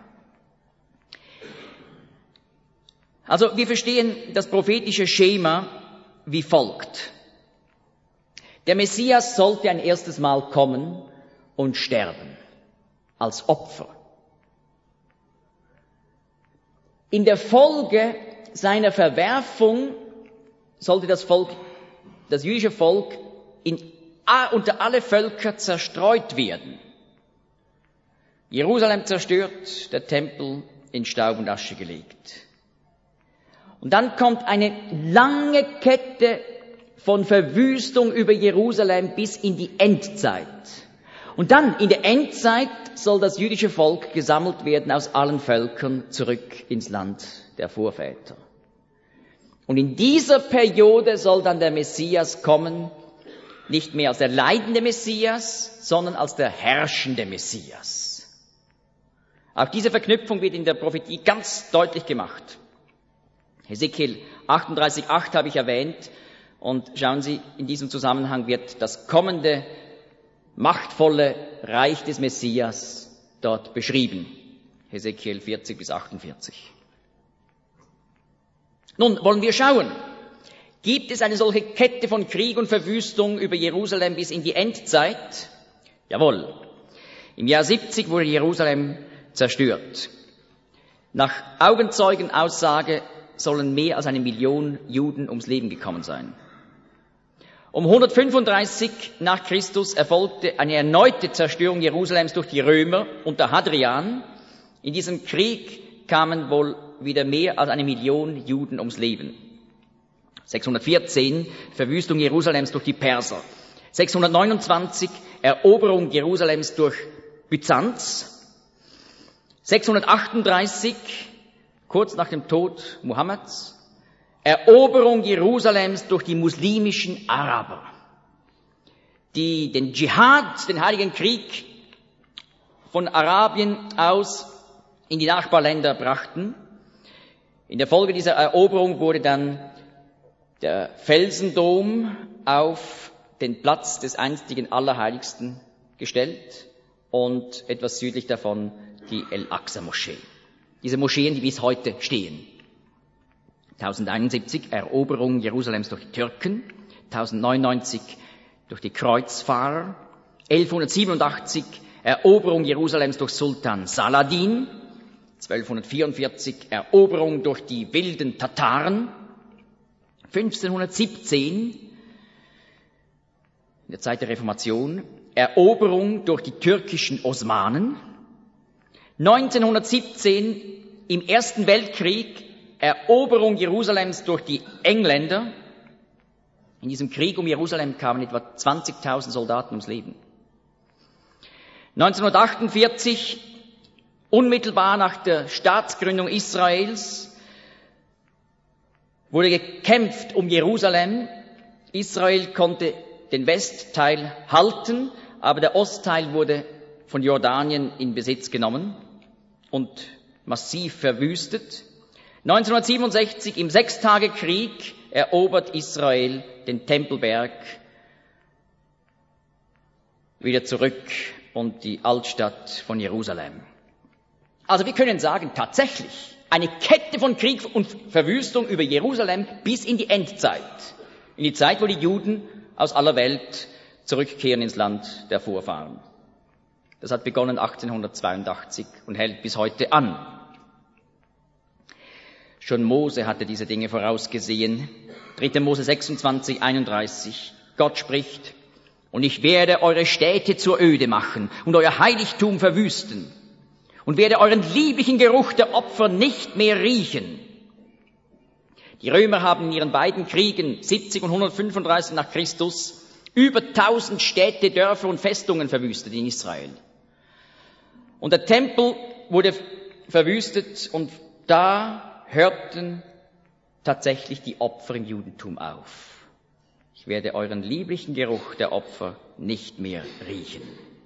Also wir verstehen das prophetische Schema wie folgt. Der Messias sollte ein erstes Mal kommen und sterben als Opfer. In der Folge seiner Verwerfung sollte das jüdische Volk unter alle Völker zerstreut werden. Jerusalem zerstört, der Tempel in Staub und Asche gelegt. Und dann kommt eine lange Kette von Verwüstung über Jerusalem bis in die Endzeit. Und dann in der Endzeit soll das jüdische Volk gesammelt werden aus allen Völkern zurück ins Land der Vorväter. Und in dieser Periode soll dann der Messias kommen, nicht mehr als der leidende Messias, sondern als der herrschende Messias. Auch diese Verknüpfung wird in der Prophetie ganz deutlich gemacht. Hesekiel 38,8 habe ich erwähnt. Und schauen Sie, in diesem Zusammenhang wird das kommende, machtvolle Reich des Messias dort beschrieben. Hesekiel 40 bis 48. Nun wollen wir schauen. Gibt es eine solche Kette von Krieg und Verwüstung über Jerusalem bis in die Endzeit? Jawohl. Im Jahr 70 wurde Jerusalem zerstört. Nach Augenzeugenaussage sollen mehr als 1 Million Juden ums Leben gekommen sein. Um 135 nach Christus erfolgte eine erneute Zerstörung Jerusalems durch die Römer unter Hadrian. In diesem Krieg kamen wohl wieder mehr als 1 Million Juden ums Leben. 614 Verwüstung Jerusalems durch die Perser. 629 Eroberung Jerusalems durch Byzanz. 638, kurz nach dem Tod Mohammeds, Eroberung Jerusalems durch die muslimischen Araber, die den Dschihad, den Heiligen Krieg von Arabien aus in die Nachbarländer brachten. In der Folge dieser Eroberung wurde dann der Felsendom auf den Platz des einstigen Allerheiligsten gestellt und etwas südlich davon die El-Aqsa-Moschee. Diese Moscheen, die bis heute stehen. 1071 Eroberung Jerusalems durch die Türken, 1099 durch die Kreuzfahrer, 1187 Eroberung Jerusalems durch Sultan Saladin, 1244 Eroberung durch die wilden Tataren, 1517 in der Zeit der Reformation Eroberung durch die türkischen Osmanen, 1917 im Ersten Weltkrieg Eroberung Jerusalems durch die Engländer. In diesem Krieg um Jerusalem kamen etwa 20.000 Soldaten ums Leben. 1948, unmittelbar nach der Staatsgründung Israels, wurde gekämpft um Jerusalem. Israel konnte den Westteil halten, aber der Ostteil wurde von Jordanien in Besitz genommen und massiv verwüstet. 1967 im Sechstagekrieg erobert Israel den Tempelberg wieder zurück und die Altstadt von Jerusalem. Also wir können sagen, tatsächlich eine Kette von Krieg und Verwüstung über Jerusalem bis in die Endzeit. In die Zeit, wo die Juden aus aller Welt zurückkehren ins Land der Vorfahren. Das hat begonnen 1882 und hält bis heute an. Schon Mose hatte diese Dinge vorausgesehen. 3. Mose 26, 31. Gott spricht, und ich werde eure Städte zur Öde machen und euer Heiligtum verwüsten und werde euren lieblichen Geruch der Opfer nicht mehr riechen. Die Römer haben in ihren beiden Kriegen, 70 und 135 nach Christus, über 1000 Städte, Dörfer und Festungen verwüstet in Israel. Und der Tempel wurde verwüstet und da hörten tatsächlich die Opfer im Judentum auf. Ich werde euren lieblichen Geruch der Opfer nicht mehr riechen.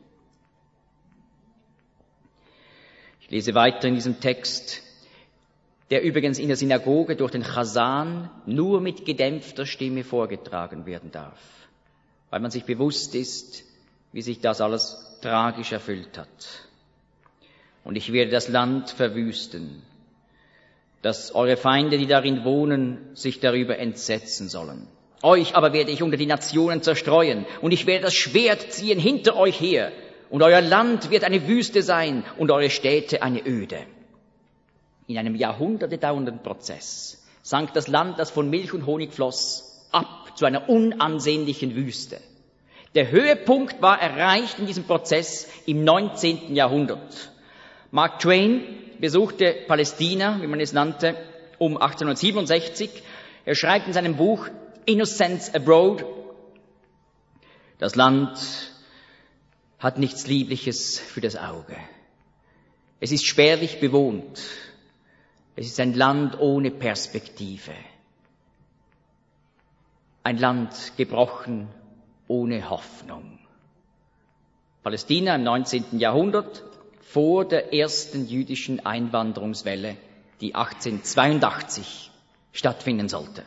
Ich lese weiter in diesem Text, der übrigens in der Synagoge durch den Chasan nur mit gedämpfter Stimme vorgetragen werden darf, weil man sich bewusst ist, wie sich das alles tragisch erfüllt hat. Und ich werde das Land verwüsten, dass eure Feinde, die darin wohnen, sich darüber entsetzen sollen. Euch aber werde ich unter die Nationen zerstreuen, und ich werde das Schwert ziehen hinter euch her, und euer Land wird eine Wüste sein, und eure Städte eine Öde. In einem Jahrhunderte dauernden Prozess sank das Land, das von Milch und Honig floss, ab zu einer unansehnlichen Wüste. Der Höhepunkt war erreicht in diesem Prozess im 19. Jahrhundert. Mark Twain besuchte Palästina, wie man es nannte, um 1867. Er schreibt in seinem Buch Innocents Abroad, das Land hat nichts Liebliches für das Auge. Es ist spärlich bewohnt. Es ist ein Land ohne Perspektive. Ein Land gebrochen ohne Hoffnung. Palästina im 19. Jahrhundert, vor der ersten jüdischen Einwanderungswelle, die 1882 stattfinden sollte.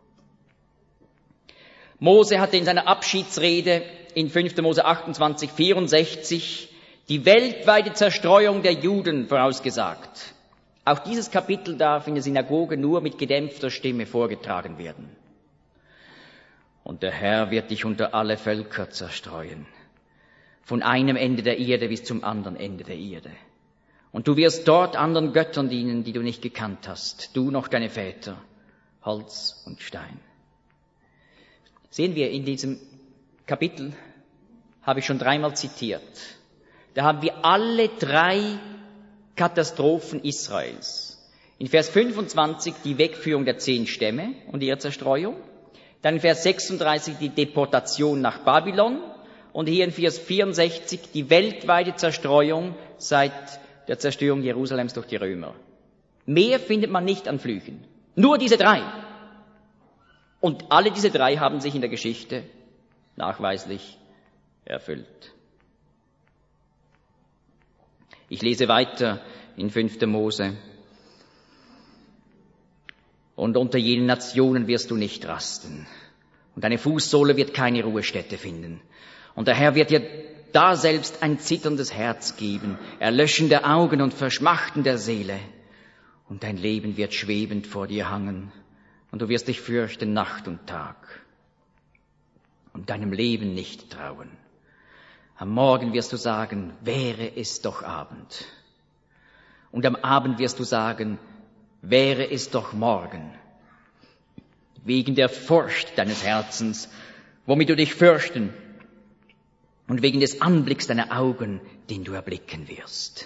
Mose hatte in seiner Abschiedsrede in 5. Mose 28, 64 die weltweite Zerstreuung der Juden vorausgesagt. Auch dieses Kapitel darf in der Synagoge nur mit gedämpfter Stimme vorgetragen werden. Und der Herr wird dich unter alle Völker zerstreuen, von einem Ende der Erde bis zum anderen Ende der Erde. Und du wirst dort anderen Göttern dienen, die du nicht gekannt hast, du noch deine Väter, Holz und Stein. Sehen wir in diesem Kapitel, habe ich schon 3-mal zitiert, da haben wir alle 3 Katastrophen Israels. In Vers 25 die Wegführung der 10 Stämme und ihre Zerstreuung. Dann in Vers 36 die Deportation nach Babylon. Und hier in Vers 64 die weltweite Zerstreuung seit der Zerstörung Jerusalems durch die Römer. Mehr findet man nicht an Flüchen. Nur diese 3. Und alle diese 3 haben sich in der Geschichte nachweislich erfüllt. Ich lese weiter in 5. Mose. Und unter jenen Nationen wirst du nicht rasten. Und deine Fußsohle wird keine Ruhestätte finden. Und der Herr wird dir da selbst ein zitterndes Herz geben, erlöschende Augen und Verschmachten der Seele. Und dein Leben wird schwebend vor dir hangen. Und du wirst dich fürchten Nacht und Tag. Und deinem Leben nicht trauen. Am Morgen wirst du sagen, wäre es doch Abend. Und am Abend wirst du sagen, wäre es doch morgen. Wegen der Furcht deines Herzens, womit du dich fürchten, und wegen des Anblicks deiner Augen, den du erblicken wirst.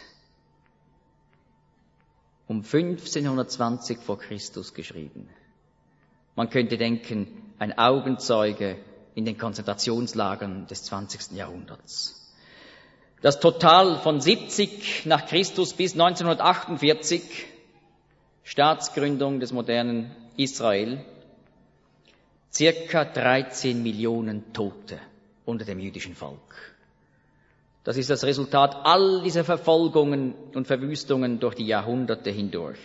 Um 1520 vor Christus geschrieben. Man könnte denken, ein Augenzeuge in den Konzentrationslagern des 20. Jahrhunderts. Das Total von 70 nach Christus bis 1948, Staatsgründung des modernen Israel, circa 13 Millionen Tote unter dem jüdischen Volk. Das ist das Resultat all dieser Verfolgungen und Verwüstungen durch die Jahrhunderte hindurch.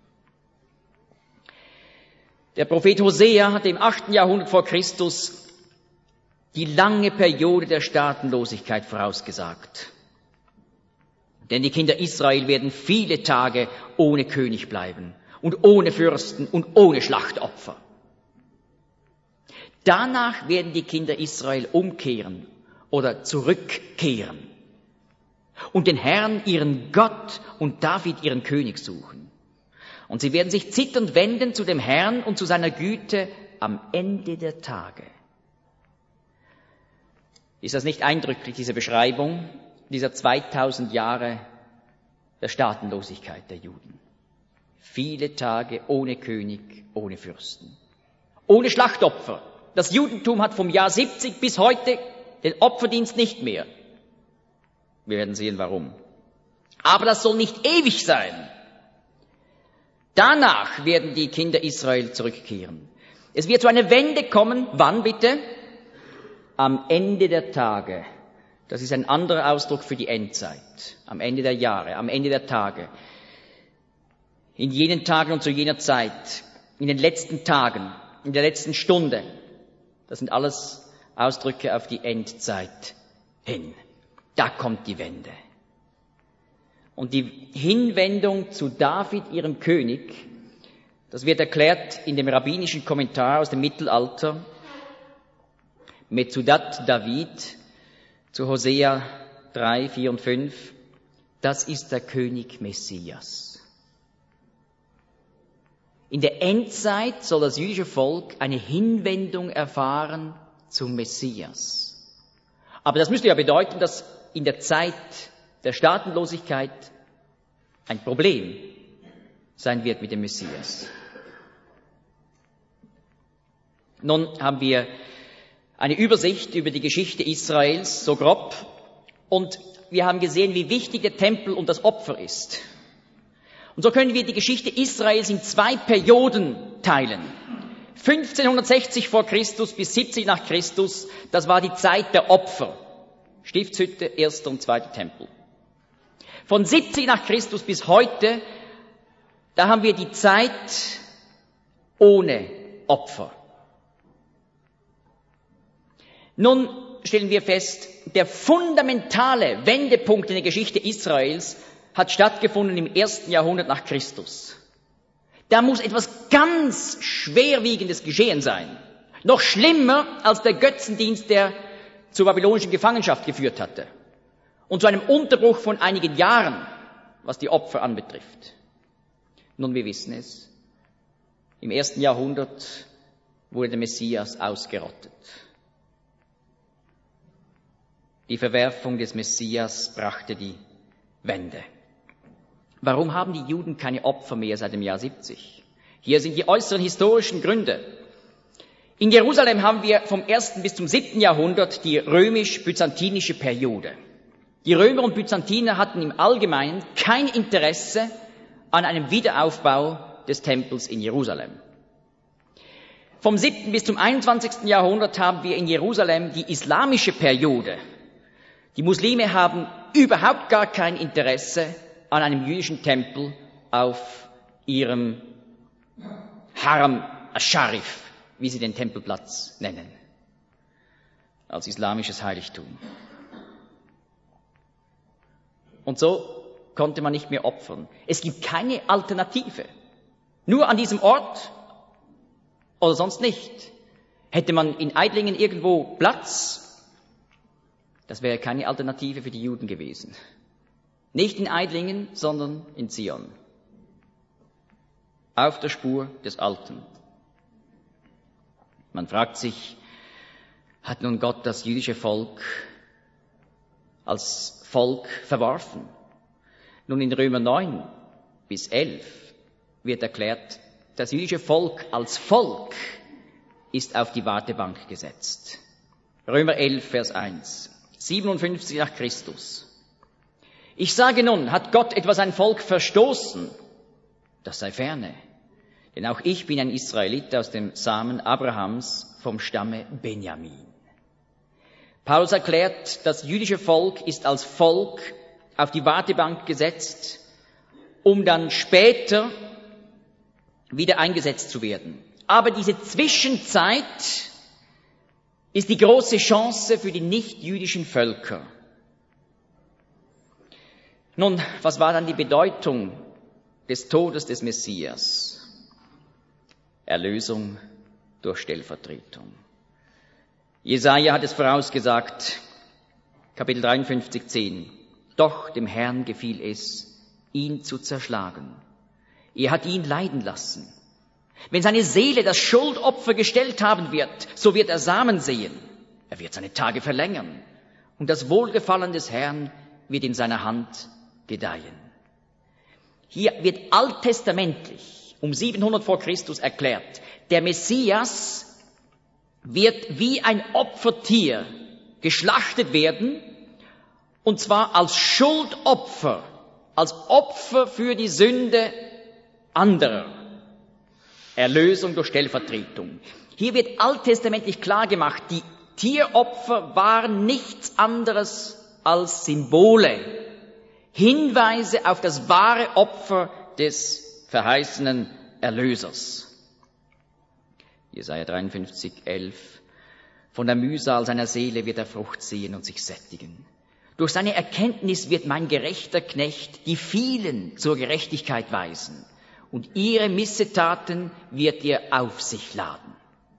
Der Prophet Hosea hatte im 8. Jahrhundert vor Christus die lange Periode der Staatenlosigkeit vorausgesagt. Denn die Kinder Israel werden viele Tage ohne König bleiben und ohne Fürsten und ohne Schlachtopfer. Danach werden die Kinder Israel umkehren oder zurückkehren und den Herrn, ihren Gott, und David, ihren König, suchen. Und sie werden sich zitternd wenden zu dem Herrn und zu seiner Güte am Ende der Tage. Ist das nicht eindrücklich, diese Beschreibung dieser 2000 Jahre der Staatenlosigkeit der Juden? Viele Tage ohne König, ohne Fürsten, ohne Schlachtopfer. Das Judentum hat vom Jahr 70 bis heute den Opferdienst nicht mehr. Wir werden sehen, warum. Aber das soll nicht ewig sein. Danach werden die Kinder Israel zurückkehren. Es wird zu einer Wende kommen. Wann bitte? Am Ende der Tage. Das ist ein anderer Ausdruck für die Endzeit. Am Ende der Jahre, am Ende der Tage. In jenen Tagen und zu jener Zeit, in den letzten Tagen, in der letzten Stunde. Das sind alles Ausdrücke auf die Endzeit hin. Da kommt die Wende. Und die Hinwendung zu David, ihrem König, das wird erklärt in dem rabbinischen Kommentar aus dem Mittelalter, Metzudat David zu Hosea 3, 4 und 5, das ist der König Messias. In der Endzeit soll das jüdische Volk eine Hinwendung erfahren zum Messias. Aber das müsste ja bedeuten, dass in der Zeit der Staatenlosigkeit ein Problem sein wird mit dem Messias. Nun haben wir eine Übersicht über die Geschichte Israels, so grob, Und wir haben gesehen, wie wichtig der Tempel und das Opfer ist. Und so können wir die Geschichte Israels in 2 Perioden teilen. 1560 vor Christus bis 70 nach Christus, das war die Zeit der Opfer. Stiftshütte, 1. und 2. Tempel. Von 70 nach Christus bis heute, da haben wir die Zeit ohne Opfer. Nun stellen wir fest, der fundamentale Wendepunkt in der Geschichte Israels hat stattgefunden im 1. Jahrhundert nach Christus. Da muss etwas ganz Schwerwiegendes geschehen sein. Noch schlimmer als der Götzendienst, der zur babylonischen Gefangenschaft geführt hatte. Und zu einem Unterbruch von einigen Jahren, was die Opfer anbetrifft. Nun, wir wissen es. Im 1. Jahrhundert wurde der Messias ausgerottet. Die Verwerfung des Messias brachte die Wende. Warum haben die Juden keine Opfer mehr seit dem Jahr 70? Hier sind die äußeren historischen Gründe. In Jerusalem haben wir vom 1. bis zum 7. Jahrhundert die römisch-byzantinische Periode. Die Römer und Byzantiner hatten im Allgemeinen kein Interesse an einem Wiederaufbau des Tempels in Jerusalem. Vom 7. bis zum 21. Jahrhundert haben wir in Jerusalem die islamische Periode. Die Muslime haben überhaupt gar kein Interesse an einem jüdischen Tempel auf ihrem Haram al-Sharif, wie sie den Tempelplatz nennen, als islamisches Heiligtum. Und so konnte man nicht mehr opfern. Es gibt keine Alternative. Nur an diesem Ort oder sonst nicht. Hätte man in Eidlingen irgendwo Platz, das wäre keine Alternative für die Juden gewesen. Nicht in Eidlingen, sondern in Zion. Auf der Spur des Alten. Man fragt sich, hat nun Gott das jüdische Volk als Volk verworfen? Nun in Römer 9 bis 11 wird erklärt, das jüdische Volk als Volk ist auf die Wartebank gesetzt. Römer 11, Vers 1. 57 nach Christus. Ich sage nun, hat Gott etwa sein Volk verstoßen? Das sei ferne. Denn auch ich bin ein Israelit aus dem Samen Abrahams vom Stamme Benjamin. Paulus erklärt, das jüdische Volk ist als Volk auf die Wartebank gesetzt, um dann später wieder eingesetzt zu werden. Aber diese Zwischenzeit ist die große Chance für die nicht-jüdischen Völker. Nun, was war dann die Bedeutung des Todes des Messias? Erlösung durch Stellvertretung. Jesaja hat es vorausgesagt, Kapitel 53, 10. Doch dem Herrn gefiel es, ihn zu zerschlagen. Er hat ihn leiden lassen. Wenn seine Seele das Schuldopfer gestellt haben wird, so wird er Samen sehen. Er wird seine Tage verlängern. Und das Wohlgefallen des Herrn wird in seiner Hand gedeihen. Hier wird alttestamentlich um 700 vor Christus erklärt, der Messias wird wie ein Opfertier geschlachtet werden, und zwar als Schuldopfer, als Opfer für die Sünde anderer. Erlösung durch Stellvertretung. Hier wird alttestamentlich klar gemacht, die Tieropfer waren nichts anderes als Symbole, Hinweise auf das wahre Opfer des verheißenen Erlösers. Jesaja 53, 11. Von der Mühsal seiner Seele wird er Frucht sehen und sich sättigen. Durch seine Erkenntnis wird mein gerechter Knecht die vielen zur Gerechtigkeit weisen. Und ihre Missetaten wird er auf sich laden.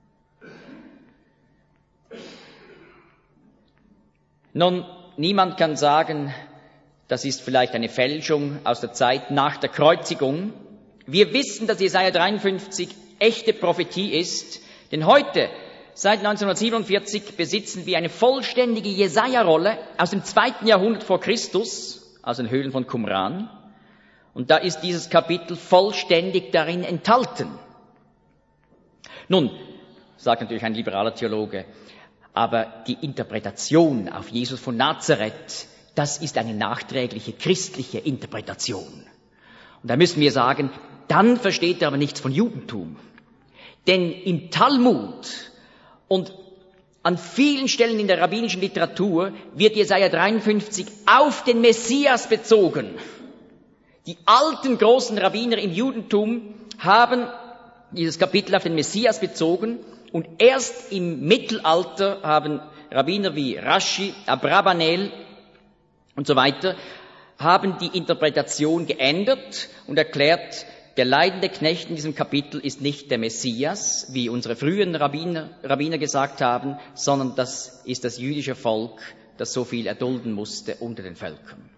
Nun, niemand kann sagen, das ist vielleicht eine Fälschung aus der Zeit nach der Kreuzigung. Wir wissen, dass Jesaja 53 echte Prophetie ist, denn heute, seit 1947, besitzen wir eine vollständige Jesaja-Rolle aus dem 2. Jahrhundert vor Christus, aus den Höhlen von Qumran. Und da ist dieses Kapitel vollständig darin enthalten. Nun, sagt natürlich ein liberaler Theologe, aber die Interpretation auf Jesus von Nazareth, das ist eine nachträgliche christliche Interpretation. Und da müssen wir sagen, dann versteht er aber nichts von Judentum. Denn im Talmud und an vielen Stellen in der rabbinischen Literatur wird Jesaja 53 auf den Messias bezogen. Die alten großen Rabbiner im Judentum haben dieses Kapitel auf den Messias bezogen und erst im Mittelalter haben Rabbiner wie Rashi, Abravanel und so weiter haben die Interpretation geändert und erklärt, der leidende Knecht in diesem Kapitel ist nicht der Messias, wie unsere frühen Rabbiner gesagt haben, sondern das ist das jüdische Volk, das so viel erdulden musste unter den Völkern.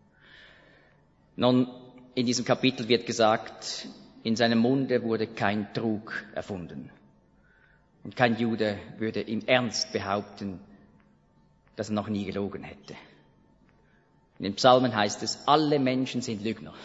Nun, in diesem Kapitel wird gesagt, in seinem Munde wurde kein Trug erfunden. Und kein Jude würde im Ernst behaupten, dass er noch nie gelogen hätte. In den Psalmen heißt es, alle Menschen sind Lügner.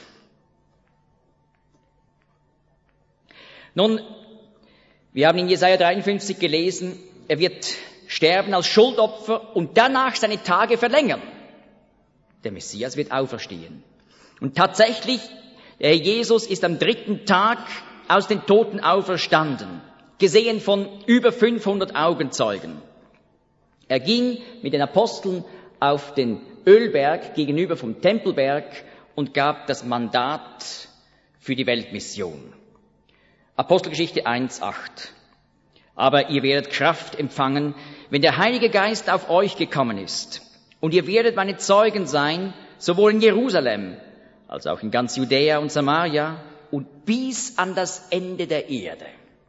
Nun, wir haben in Jesaja 53 gelesen, er wird sterben als Schuldopfer und danach seine Tage verlängern. Der Messias wird auferstehen. Und tatsächlich, der Jesus ist am 3. Tag aus den Toten auferstanden, gesehen von über 500 Augenzeugen. Er ging mit den Aposteln auf den Ölberg gegenüber vom Tempelberg und gab das Mandat für die Weltmission. Apostelgeschichte 1,8. Aber ihr werdet Kraft empfangen, wenn der Heilige Geist auf euch gekommen ist. Und ihr werdet meine Zeugen sein, sowohl in Jerusalem, als auch in ganz Judäa und Samaria und bis an das Ende der Erde.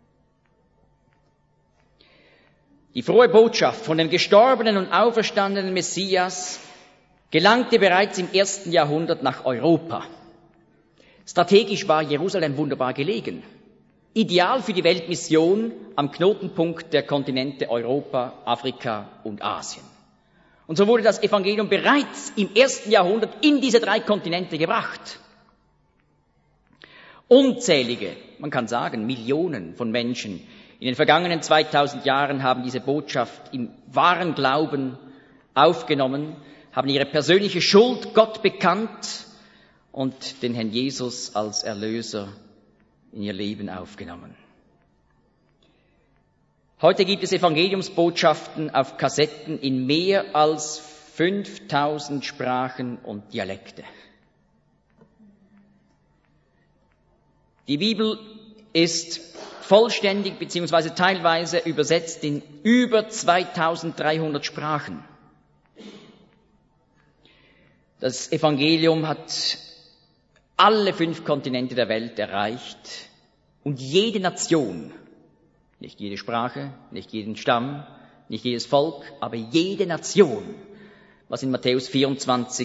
Die frohe Botschaft von dem gestorbenen und auferstandenen Messias gelangte bereits im 1. Jahrhundert nach Europa. Strategisch war Jerusalem wunderbar gelegen. Ideal für die Weltmission am Knotenpunkt der Kontinente Europa, Afrika und Asien. Und so wurde das Evangelium bereits im 1. Jahrhundert in diese 3 Kontinente gebracht. Unzählige, man kann sagen Millionen von Menschen in den vergangenen 2000 Jahren haben diese Botschaft im wahren Glauben aufgenommen, haben ihre persönliche Schuld Gott bekannt und den Herrn Jesus als Erlöser in ihr Leben aufgenommen. Heute gibt es Evangeliumsbotschaften auf Kassetten in mehr als 5000 Sprachen und Dialekte. Die Bibel ist vollständig bzw. teilweise übersetzt in über 2300 Sprachen. Das Evangelium hat alle 5 Kontinente der Welt erreicht und jede Nation, nicht jede Sprache, nicht jeden Stamm, nicht jedes Volk, aber jede Nation, was in Matthäus 24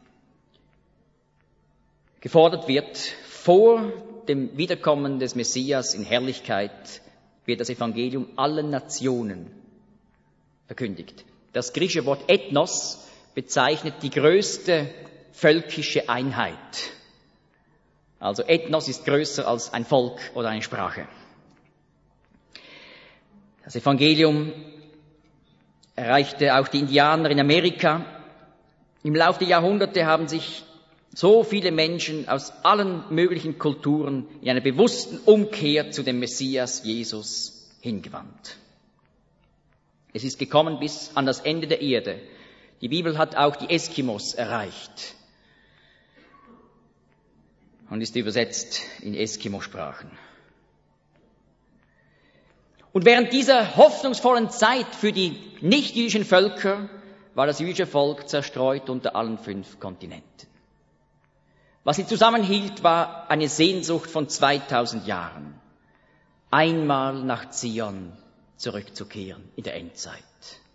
gefordert wird, vor dem Wiederkommen des Messias in Herrlichkeit wird das Evangelium allen Nationen verkündigt. Das griechische Wort Ethnos bezeichnet die größte völkische Einheit. Also Ethnos ist größer als ein Volk oder eine Sprache. Das Evangelium erreichte auch die Indianer in Amerika. Im Laufe der Jahrhunderte haben sich so viele Menschen aus allen möglichen Kulturen in einer bewussten Umkehr zu dem Messias Jesus hingewandt. Es ist gekommen bis an das Ende der Erde. Die Bibel hat auch die Eskimos erreicht und ist übersetzt in Eskimo-Sprachen. Und während dieser hoffnungsvollen Zeit für die nichtjüdischen Völker war das jüdische Volk zerstreut unter allen 5 Kontinenten. Was sie zusammenhielt, war eine Sehnsucht von 2000 Jahren, einmal nach Zion zurückzukehren in der Endzeit.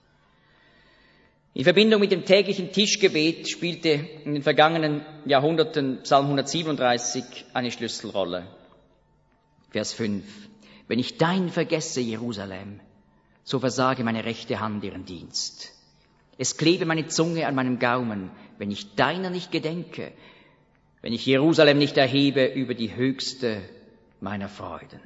In Verbindung mit dem täglichen Tischgebet spielte in den vergangenen Jahrhunderten Psalm 137 eine Schlüsselrolle. Vers 5. Wenn ich dein vergesse, Jerusalem, so versage meine rechte Hand ihren Dienst. Es klebe meine Zunge an meinem Gaumen, wenn ich deiner nicht gedenke, wenn ich Jerusalem nicht erhebe über die höchste meiner Freuden.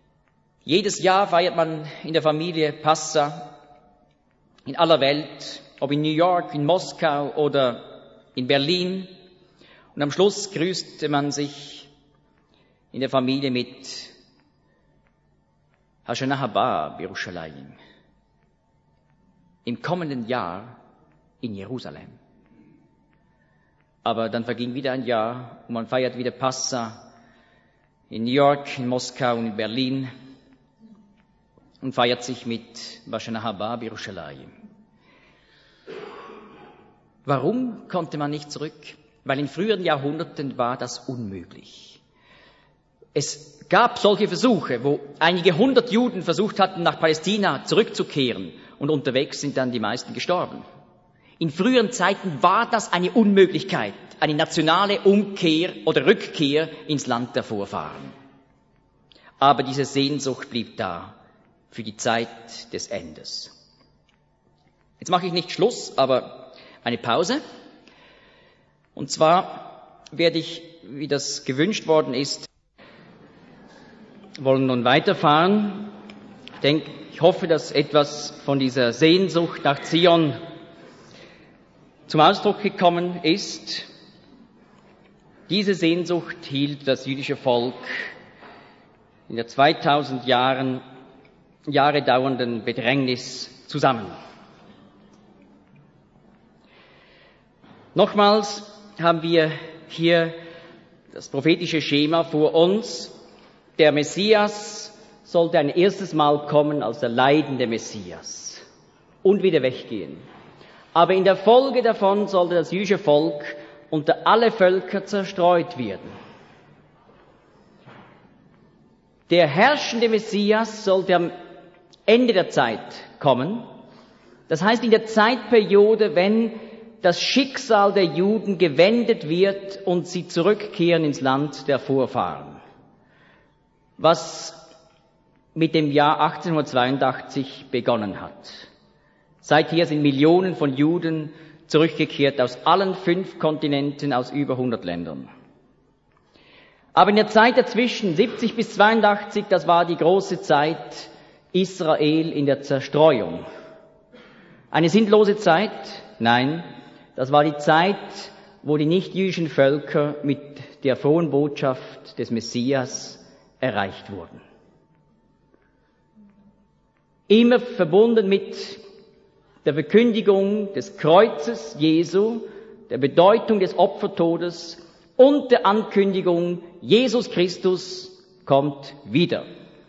Jedes Jahr feiert man in der Familie Passa in aller Welt ob in New York, in Moskau oder in Berlin. Und am Schluss grüßte man sich in der Familie mit Hashana Haba Birushalayim. Im kommenden Jahr in Jerusalem. Aber dann verging wieder ein Jahr und man feiert wieder Passa in New York, in Moskau und in Berlin und feiert sich mit Hashana Haba Birushalayim. Warum konnte man nicht zurück? Weil in früheren Jahrhunderten war das unmöglich. Es gab solche Versuche, wo einige 100 Juden versucht hatten, nach Palästina zurückzukehren und unterwegs sind dann die meisten gestorben. In früheren Zeiten war das eine Unmöglichkeit, eine nationale Umkehr oder Rückkehr ins Land der Vorfahren. Aber diese Sehnsucht blieb da für die Zeit des Endes. Jetzt mache ich nicht Schluss, aber eine Pause. Und zwar werde ich, wie das gewünscht worden ist, wollen nun weiterfahren. Ich hoffe, dass etwas von dieser Sehnsucht nach Zion zum Ausdruck gekommen ist. Diese Sehnsucht hielt das jüdische Volk in der 2000 Jahre dauernden Bedrängnis zusammen. Nochmals haben wir hier das prophetische Schema vor uns. Der Messias sollte ein erstes Mal kommen als der leidende Messias und wieder weggehen. Aber in der Folge davon sollte das jüdische Volk unter alle Völker zerstreut werden. Der herrschende Messias sollte am Ende der Zeit kommen. Das heißt in der Zeitperiode, wenn das Schicksal der Juden gewendet wird und sie zurückkehren ins Land der Vorfahren. Was mit dem Jahr 1882 begonnen hat. Seither sind Millionen von Juden zurückgekehrt aus allen 5 Kontinenten, aus über 100 Ländern. Aber in der Zeit dazwischen, 70 bis 82, das war die große Zeit Israel in der Zerstreuung. Eine sinnlose Zeit? Nein, das war die Zeit, wo die nichtjüdischen Völker mit der frohen Botschaft des Messias erreicht wurden. Immer verbunden mit der Verkündigung des Kreuzes Jesu, der Bedeutung des Opfertodes und der Ankündigung, Jesus Christus kommt wieder.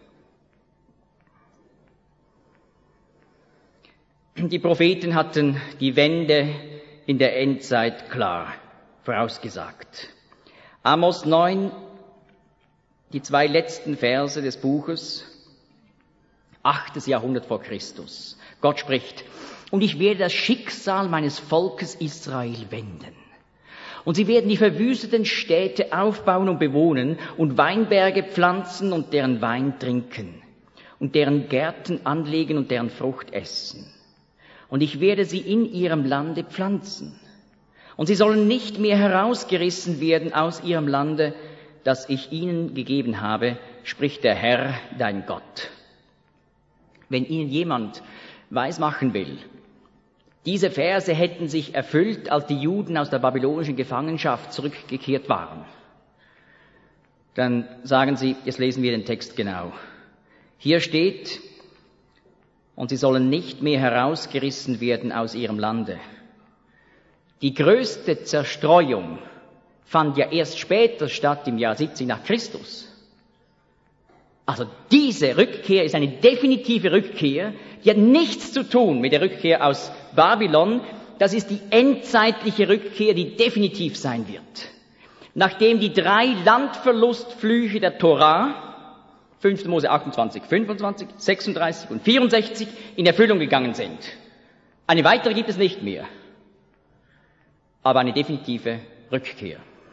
Die Propheten hatten die Wende in der Endzeit klar vorausgesagt. Amos 9, die 2 letzten Verse des Buches, 8. Jahrhundert vor Christus. Gott spricht: Und ich werde das Schicksal meines Volkes Israel wenden. Und sie werden die verwüsteten Städte aufbauen und bewohnen und Weinberge pflanzen und deren Wein trinken und deren Gärten anlegen und deren Frucht essen. Und ich werde sie in ihrem Lande pflanzen. Und sie sollen nicht mehr herausgerissen werden aus ihrem Lande, das ich ihnen gegeben habe, spricht der Herr, dein Gott. Wenn ihnen jemand weismachen will, diese Verse hätten sich erfüllt, als die Juden aus der babylonischen Gefangenschaft zurückgekehrt waren, dann sagen sie, jetzt lesen wir den Text genau. Hier steht, und sie sollen nicht mehr herausgerissen werden aus ihrem Lande. Die größte Zerstreuung fand ja erst später statt, im Jahr 70 nach Christus. Also diese Rückkehr ist eine definitive Rückkehr, die hat nichts zu tun mit der Rückkehr aus Babylon. Das ist die endzeitliche Rückkehr, die definitiv sein wird. Nachdem die 3 Landverlustflüche der Torah, 5. Mose 28, 25, 36 und 64, in Erfüllung gegangen sind. Eine weitere gibt es nicht mehr, aber eine definitive Rückkehr.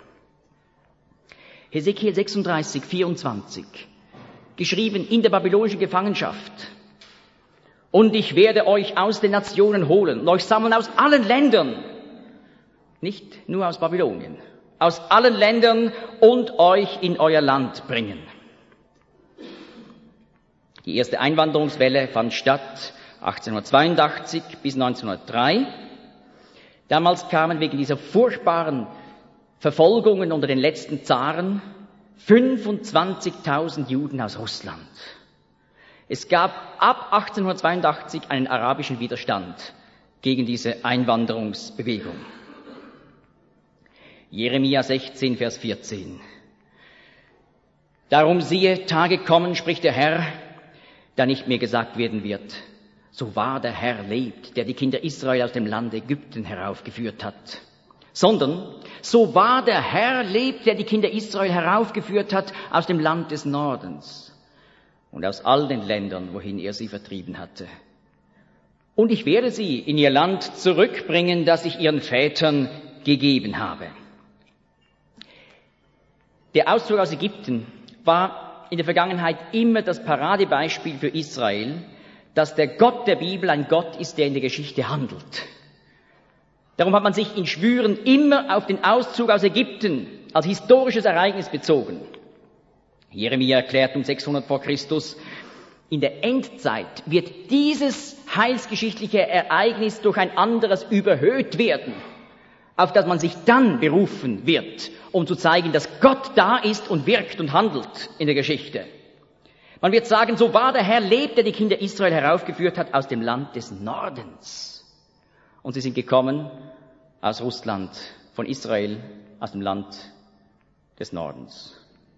Hesekiel 36, 24, geschrieben in der babylonischen Gefangenschaft. Und ich werde euch aus den Nationen holen und euch sammeln aus allen Ländern, nicht nur aus Babylonien, aus allen Ländern und euch in euer Land bringen. Die erste Einwanderungswelle fand statt 1882 bis 1903. Damals kamen wegen dieser furchtbaren Verfolgungen unter den letzten Zaren 25.000 Juden aus Russland. Es gab ab 1882 einen arabischen Widerstand gegen diese Einwanderungsbewegung. Jeremia 16, Vers 14. Darum siehe, Tage kommen, spricht der Herr, da nicht mehr gesagt werden wird, so wahr der Herr lebt, der die Kinder Israel aus dem Land Ägypten heraufgeführt hat, sondern so wahr der Herr lebt, der die Kinder Israel heraufgeführt hat aus dem Land des Nordens und aus all den Ländern, wohin er sie vertrieben hatte. Und ich werde sie in ihr Land zurückbringen, das ich ihren Vätern gegeben habe. Der Auszug aus Ägypten war in der Vergangenheit immer das Paradebeispiel für Israel, dass der Gott der Bibel ein Gott ist, der in der Geschichte handelt. Darum hat man sich in Schwüren immer auf den Auszug aus Ägypten als historisches Ereignis bezogen. Jeremia erklärt um 600 vor Christus, in der Endzeit wird dieses heilsgeschichtliche Ereignis durch ein anderes überhöht werden, auf das man sich dann berufen wird, um zu zeigen, dass Gott da ist und wirkt und handelt in der Geschichte. Man wird sagen, so wahr der Herr lebt, der die Kinder Israel heraufgeführt hat aus dem Land des Nordens. Und sie sind gekommen aus Russland, von Israel, aus dem Land des Nordens.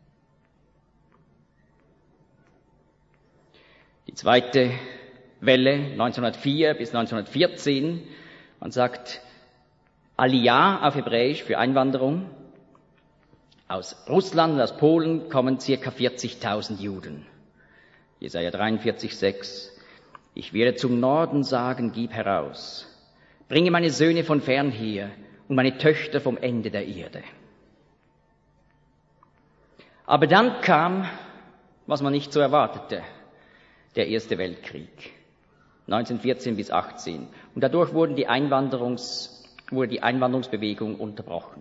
Die zweite Welle 1904 bis 1914, man sagt Aliyah auf Hebräisch für Einwanderung. Aus Russland und aus Polen kommen circa 40.000 Juden. Jesaja 43,6. Ich werde zum Norden sagen, gib heraus. Bringe meine Söhne von fern her und meine Töchter vom Ende der Erde. Aber dann kam, was man nicht so erwartete, der Erste Weltkrieg. 1914 bis 18. Und dadurch wurde die Einwanderungsbewegung unterbrochen.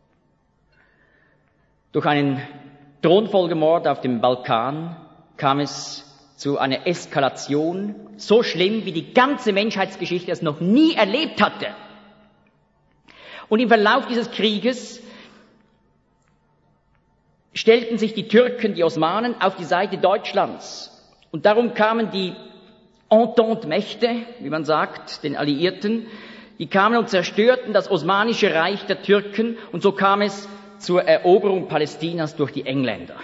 Durch einen Thronfolgemord auf dem Balkan kam es zu einer Eskalation, so schlimm, wie die ganze Menschheitsgeschichte es noch nie erlebt hatte. Und im Verlauf dieses Krieges stellten sich die Türken, die Osmanen, auf die Seite Deutschlands. Und darum kamen die Entente-Mächte, wie man sagt, den Alliierten, die kamen und zerstörten das Osmanische Reich der Türken und so kam es zur Eroberung Palästinas durch die Engländer.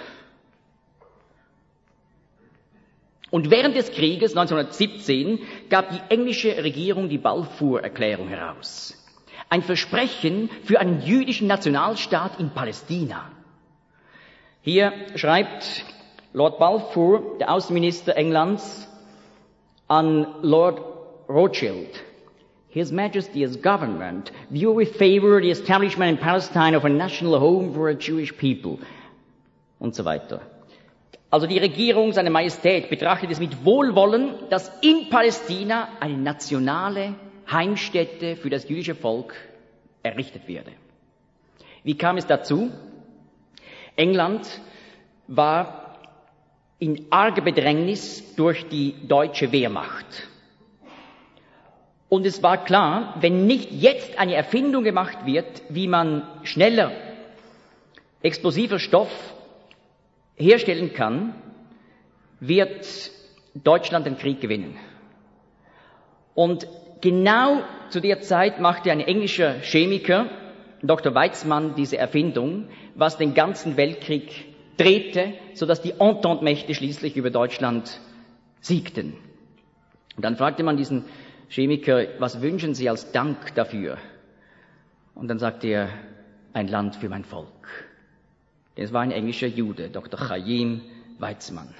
Und während des Krieges 1917 gab die englische Regierung die Balfour-Erklärung heraus. Ein Versprechen für einen jüdischen Nationalstaat in Palästina. Hier schreibt Lord Balfour, der Außenminister Englands, an Lord Rothschild. His Majesty's government view with favor the establishment in Palestine of a national home for a Jewish people. Und so weiter. Also die Regierung, seine Majestät, betrachtet es mit Wohlwollen, dass in Palästina eine nationale Heimstätte für das jüdische Volk errichtet werde. Wie kam es dazu? England war in arger Bedrängnis durch die deutsche Wehrmacht. Und es war klar, wenn nicht jetzt eine Erfindung gemacht wird, wie man schneller explosiver Stoff herstellen kann, wird Deutschland den Krieg gewinnen. Und genau zu der Zeit machte ein englischer Chemiker, Dr. Weizmann, diese Erfindung, was den ganzen Weltkrieg drehte, sodass die Entente-Mächte schließlich über Deutschland siegten. Und dann fragte man diesen Chemiker, was wünschen Sie als Dank dafür? Und dann sagte er, ein Land für mein Volk. Es war ein englischer Jude, Dr. Chaim Weizmann.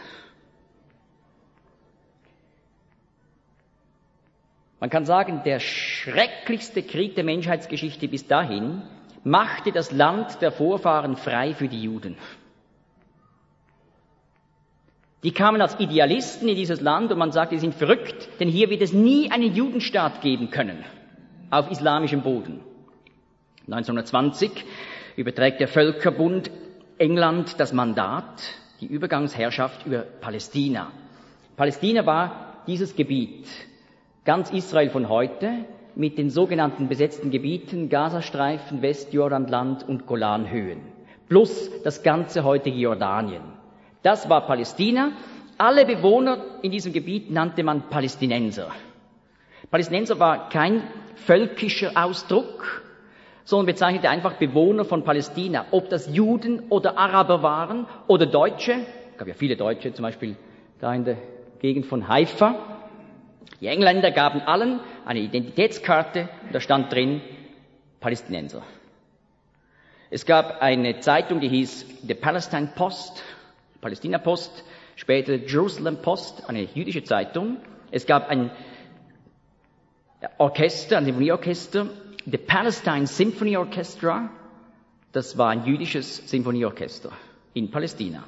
Man kann sagen, der schrecklichste Krieg der Menschheitsgeschichte bis dahin machte das Land der Vorfahren frei für die Juden. Die kamen als Idealisten in dieses Land und man sagte, sie sind verrückt, denn hier wird es nie einen Judenstaat geben können, auf islamischem Boden. 1920 überträgt der Völkerbund England das Mandat, die Übergangsherrschaft über Palästina. Palästina war dieses Gebiet, ganz Israel von heute, mit den sogenannten besetzten Gebieten, Gazastreifen, Westjordanland und Golanhöhen, plus das ganze heutige Jordanien. Das war Palästina. Alle Bewohner in diesem Gebiet nannte man Palästinenser. Palästinenser war kein völkischer Ausdruck, sondern bezeichnete einfach Bewohner von Palästina, ob das Juden oder Araber waren oder Deutsche. Es gab ja viele Deutsche, zum Beispiel da in der Gegend von Haifa. Die Engländer gaben allen eine Identitätskarte und da stand drin Palästinenser. Es gab eine Zeitung, die hieß The Palestine Post, Palästina Post, später Jerusalem Post, eine jüdische Zeitung. Es gab ein Orchester, ein Symphonieorchester, The Palestine Symphony Orchestra, das war ein jüdisches Symphonieorchester in Palästina.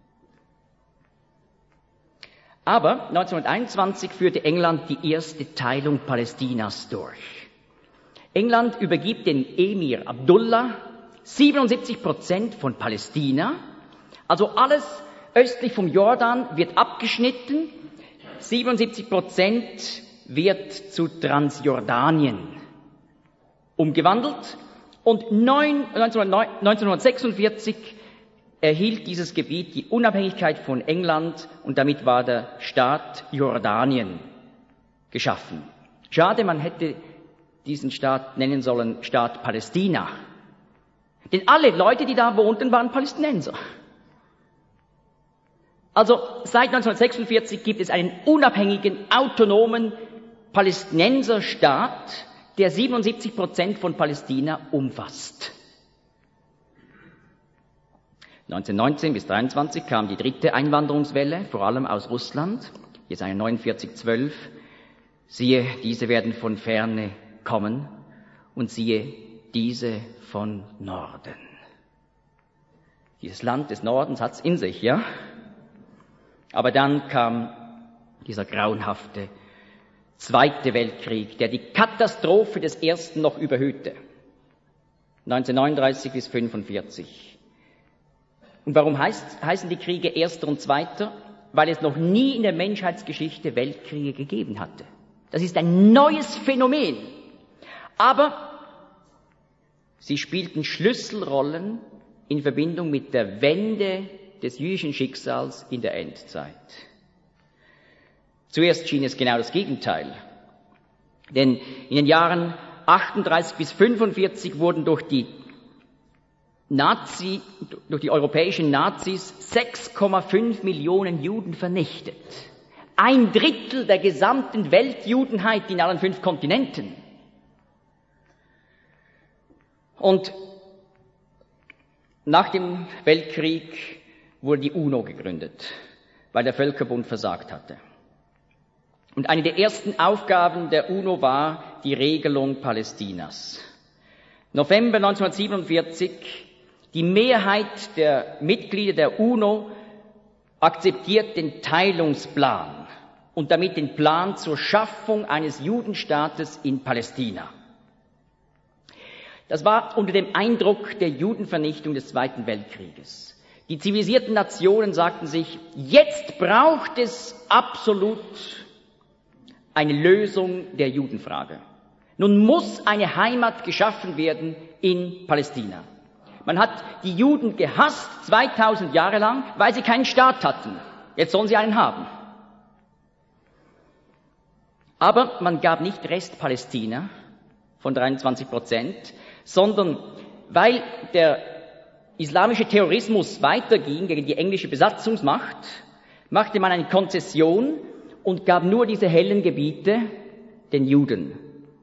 Aber 1921 führte England die erste Teilung Palästinas durch. England übergibt den Emir Abdullah 77% von Palästina, also alles östlich vom Jordan wird abgeschnitten, 77% wird zu Transjordanien umgewandelt und 1946 erhielt dieses Gebiet die Unabhängigkeit von England und damit war der Staat Jordanien geschaffen. Schade, man hätte diesen Staat nennen sollen Staat Palästina. Denn alle Leute, die da wohnten, waren Palästinenser. Also seit 1946 gibt es einen unabhängigen, autonomen Palästinenserstaat, der 77% von Palästina umfasst. 1919 bis 1923 kam die dritte Einwanderungswelle, vor allem aus Russland, Jesaja 49,12. Siehe, diese werden von ferne kommen und siehe, diese von Norden. Dieses Land des Nordens hat's in sich, ja? Aber dann kam dieser grauenhafte Zweite Weltkrieg, der die Katastrophe des Ersten noch überhöhte. 1939 bis 1945. Und warum heißen die Kriege Erster und Zweiter? Weil es noch nie in der Menschheitsgeschichte Weltkriege gegeben hatte. Das ist ein neues Phänomen. Aber sie spielten Schlüsselrollen in Verbindung mit der Wende des jüdischen Schicksals in der Endzeit. Zuerst schien es genau das Gegenteil. Denn in den Jahren 38 bis 45 wurden durch die europäischen Nazis 6,5 Millionen Juden vernichtet. 1/3 der gesamten Weltjudenheit in allen 5 Kontinenten. Und nach dem Weltkrieg wurde die UNO gegründet, weil der Völkerbund versagt hatte. Und eine der ersten Aufgaben der UNO war die Regelung Palästinas. November 1947, die Mehrheit der Mitglieder der UNO akzeptiert den Teilungsplan und damit den Plan zur Schaffung eines Judenstaates in Palästina. Das war unter dem Eindruck der Judenvernichtung des Zweiten Weltkrieges. Die zivilisierten Nationen sagten sich, jetzt braucht es absolut eine Lösung der Judenfrage. Nun muss eine Heimat geschaffen werden in Palästina. Man hat die Juden gehasst 2000 Jahre lang, weil sie keinen Staat hatten. Jetzt sollen sie einen haben. Aber man gab nicht Restpalästina von 23%, sondern weil der islamische Terrorismus weiterging gegen die englische Besatzungsmacht, machte man eine Konzession und gab nur diese hellen Gebiete den Juden.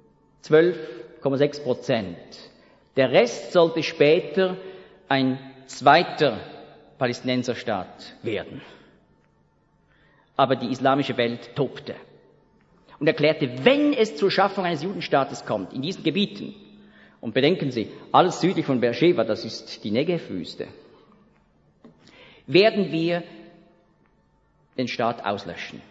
12,6%. Der Rest sollte später ein zweiter Palästinenserstaat werden. Aber die islamische Welt tobte und erklärte, wenn es zur Schaffung eines Judenstaates kommt, in diesen Gebieten, und bedenken Sie, alles südlich von Beersheba, das ist die Negev-Wüste, werden wir den Staat auslöschen.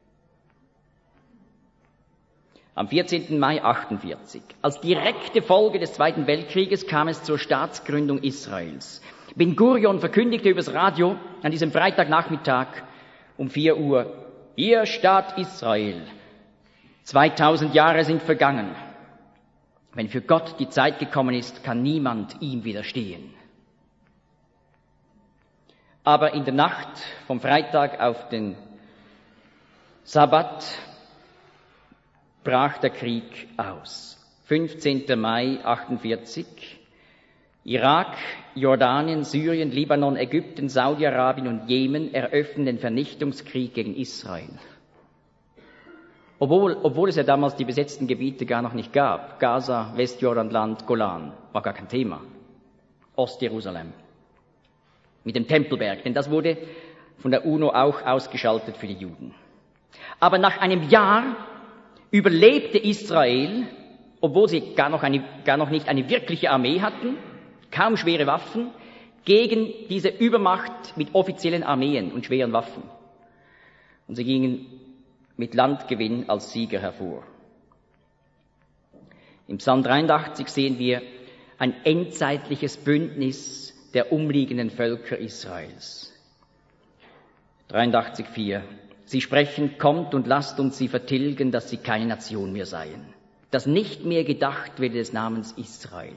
Am 14. Mai 1948, als direkte Folge des Zweiten Weltkrieges, kam es zur Staatsgründung Israels. Ben Gurion verkündigte übers Radio an diesem Freitagnachmittag um 4 Uhr, ihr Staat Israel, 2000 Jahre sind vergangen. Wenn für Gott die Zeit gekommen ist, kann niemand ihm widerstehen. Aber in der Nacht vom Freitag auf den Sabbat brach der Krieg aus. 15. Mai 48. Irak, Jordanien, Syrien, Libanon, Ägypten, Saudi-Arabien und Jemen eröffnen den Vernichtungskrieg gegen Israel. Obwohl es ja damals die besetzten Gebiete gar noch nicht gab. Gaza, Westjordanland, Golan, war gar kein Thema. Ostjerusalem. Mit dem Tempelberg, denn das wurde von der UNO auch ausgeschaltet für die Juden. Aber nach einem Jahr überlebte Israel, obwohl sie gar noch nicht eine wirkliche Armee hatten, kaum schwere Waffen, gegen diese Übermacht mit offiziellen Armeen und schweren Waffen. Und sie gingen mit Landgewinn als Sieger hervor. Im Psalm 83 sehen wir ein endzeitliches Bündnis der umliegenden Völker Israels. 83,4. Sie sprechen, kommt und lasst uns sie vertilgen, dass sie keine Nation mehr seien, dass nicht mehr gedacht wird des Namens Israel.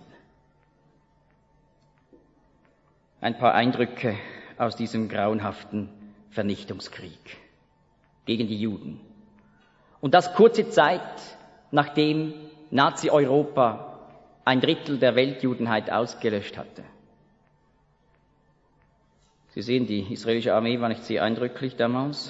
Ein paar Eindrücke aus diesem grauenhaften Vernichtungskrieg gegen die Juden. Und das kurze Zeit, nachdem Nazi-Europa ein Drittel der Weltjudenheit ausgelöscht hatte. Sie sehen, die israelische Armee war nicht sehr eindrücklich damals.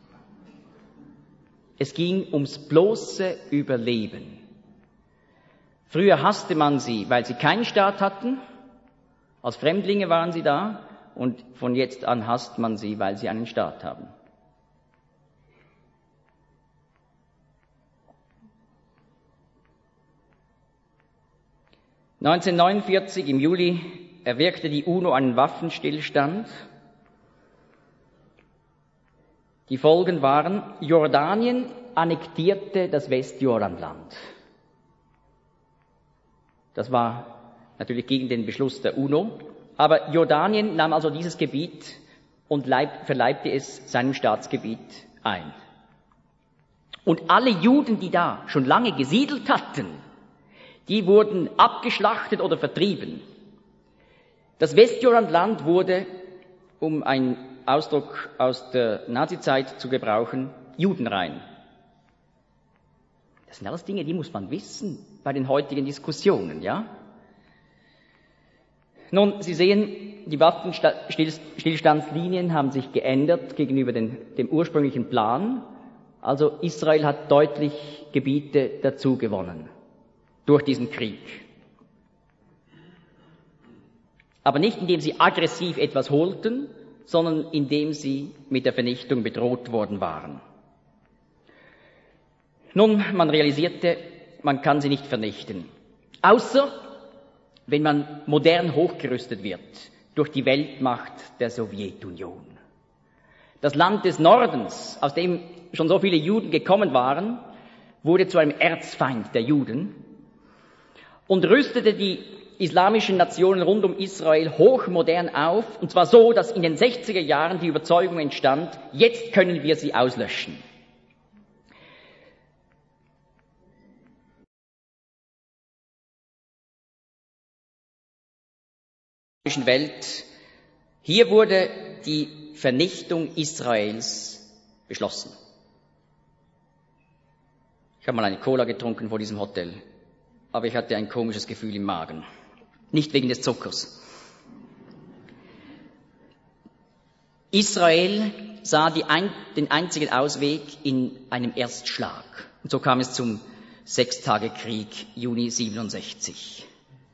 Es ging ums bloße Überleben. Früher hasste man sie, weil sie keinen Staat hatten. Als Fremdlinge waren sie da. Und von jetzt an hasst man sie, weil sie einen Staat haben. (1949) im Juli erwirkte die UNO einen Waffenstillstand. Die Folgen waren, Jordanien annektierte das Westjordanland. Das war natürlich gegen den Beschluss der UNO, aber Jordanien nahm also dieses Gebiet und verleibte es seinem Staatsgebiet ein. Und alle Juden, die da schon lange gesiedelt hatten, die wurden abgeschlachtet oder vertrieben. Das Westjordanland wurde, um einen Ausdruck aus der Nazizeit zu gebrauchen, judenrein. Das sind alles Dinge, die muss man wissen bei den heutigen Diskussionen, ja? Nun, Sie sehen, die Waffenstillstandslinien haben sich geändert gegenüber dem ursprünglichen Plan. Also Israel hat deutlich Gebiete dazu gewonnen durch diesen Krieg. Aber nicht, indem sie aggressiv etwas holten, sondern indem sie mit der Vernichtung bedroht worden waren. Nun, man realisierte, man kann sie nicht vernichten. Außer, wenn man modern hochgerüstet wird durch die Weltmacht der Sowjetunion. Das Land des Nordens, aus dem schon so viele Juden gekommen waren, wurde zu einem Erzfeind der Juden und rüstete die islamischen Nationen rund um Israel hochmodern auf, und zwar so, dass in den 60er Jahren die Überzeugung entstand, jetzt können wir sie auslöschen. Welt. Hier wurde die Vernichtung Israels beschlossen. Ich habe mal eine Cola getrunken vor diesem Hotel, aber ich hatte ein komisches Gefühl im Magen. Nicht wegen des Zuckers. Israel sah den einzigen Ausweg in einem Erstschlag. Und so kam es zum Sechstagekrieg Juni 67.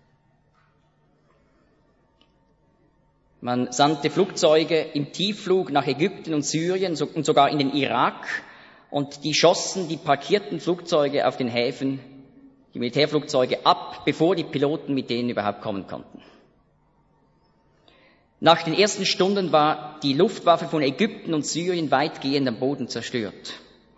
Man sandte Flugzeuge im Tiefflug nach Ägypten und Syrien und sogar in den Irak, und die schossen die parkierten Flugzeuge auf den Häfen, die Militärflugzeuge, ab, bevor die Piloten mit denen überhaupt kommen konnten. Nach den ersten Stunden war die Luftwaffe von Ägypten und Syrien weitgehend am Boden zerstört.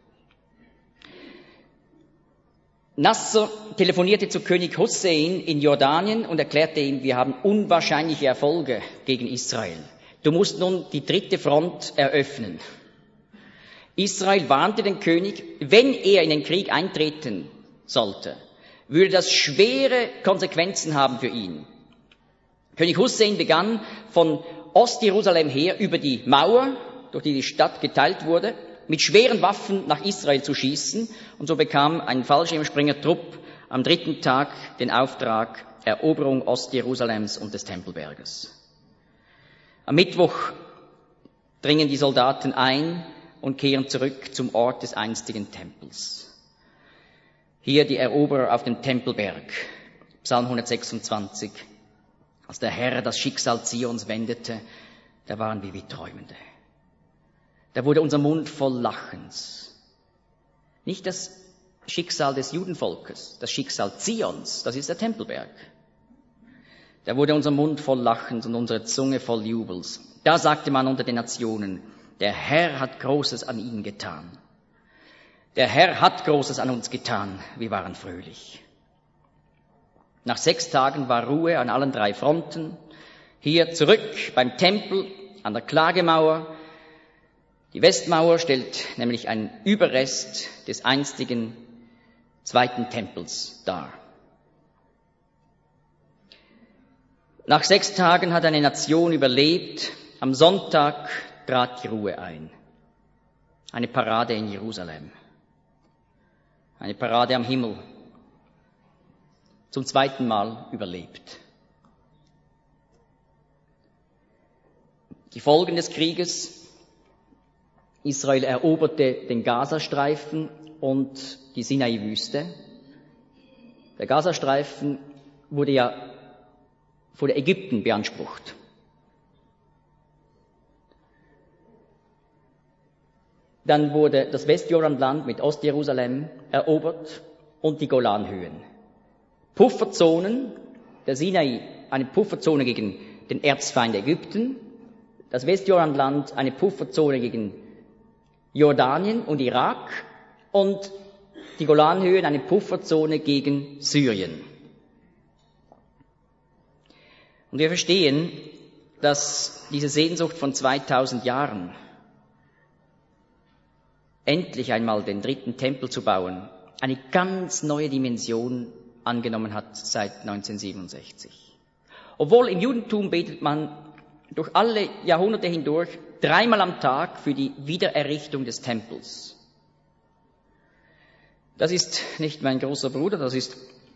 Nasser telefonierte zu König Hussein in Jordanien und erklärte ihm, wir haben unwahrscheinliche Erfolge gegen Israel. Du musst nun die dritte Front eröffnen. Israel warnte den König, wenn er in den Krieg eintreten sollte, würde das schwere Konsequenzen haben für ihn. König Hussein begann von Ostjerusalem her über die Mauer, durch die die Stadt geteilt wurde, mit schweren Waffen nach Israel zu schießen. Und so bekam ein Fallschirmspringertrupp am 3. Tag den Auftrag, Eroberung Ostjerusalems und des Tempelberges. Am Mittwoch dringen die Soldaten ein und kehren zurück zum Ort des einstigen Tempels. Hier die Eroberer auf dem Tempelberg, Psalm 126. Als der Herr das Schicksal Zions wendete, da waren wir wie Träumende. Da wurde unser Mund voll Lachens. Nicht das Schicksal des Judenvolkes, das Schicksal Zions, das ist der Tempelberg. Da wurde unser Mund voll Lachens und unsere Zunge voll Jubels. Da sagte man unter den Nationen, der Herr hat Großes an ihnen getan. Der Herr hat Großes an uns getan. Wir waren fröhlich. Nach 6 Tagen war Ruhe an allen 3 Fronten. Hier zurück beim Tempel an der Klagemauer. Die Westmauer stellt nämlich einen Überrest des einstigen 2. Tempels dar. Nach 6 Tagen hat eine Nation überlebt. Am Sonntag trat die Ruhe ein. Eine Parade in Jerusalem. Eine Parade am Himmel. Zum 2. Mal überlebt. Die Folgen des Krieges. Israel eroberte den Gazastreifen und die Sinai-Wüste. Der Gazastreifen wurde ja von Ägypten beansprucht. Dann wurde das Westjordanland mit Ostjerusalem erobert und die Golanhöhen. Pufferzonen, der Sinai eine Pufferzone gegen den Erzfeind Ägypten, das Westjordanland eine Pufferzone gegen Jordanien und Irak und die Golanhöhen eine Pufferzone gegen Syrien. Und wir verstehen, dass diese Sehnsucht von 2000 Jahren, endlich einmal den 3. Tempel zu bauen, eine ganz neue Dimension angenommen hat seit 1967. Obwohl im Judentum betet man durch alle Jahrhunderte hindurch 3-mal am Tag für die Wiedererrichtung des Tempels. Das ist nicht mein großer Bruder, das ist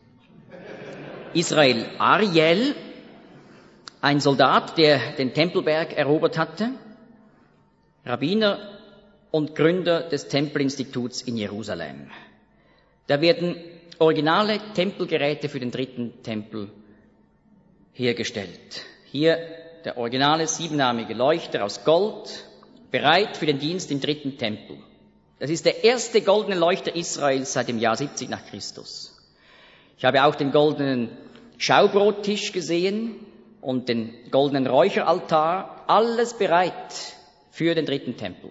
Israel Ariel, ein Soldat, der den Tempelberg erobert hatte, Rabbiner und Gründer des Tempelinstituts in Jerusalem. Da werden originale Tempelgeräte für den 3. Tempel hergestellt. Hier der originale 7-armige Leuchter aus Gold, bereit für den Dienst im 3. Tempel. Das ist der erste goldene Leuchter Israels seit dem Jahr 70 nach Christus. Ich habe auch den goldenen Schaubrottisch gesehen und den goldenen Räucheraltar, alles bereit für den 3. Tempel.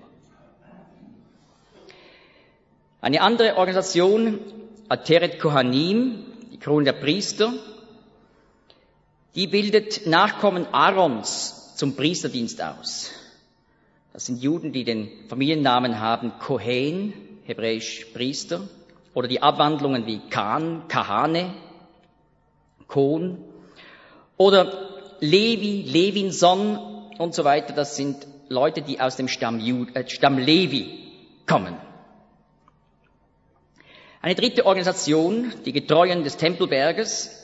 Eine andere Organisation, Ateret Kohanim, die Krone der Priester, die bildet Nachkommen Aarons zum Priesterdienst aus. Das sind Juden, die den Familiennamen haben Kohen, hebräisch Priester, oder die Abwandlungen wie Khan, Kahane, Kohn, oder Levi, Levinson und so weiter. Das sind Leute, die aus dem Stamm Levi kommen. Eine dritte Organisation, die Getreuen des Tempelberges,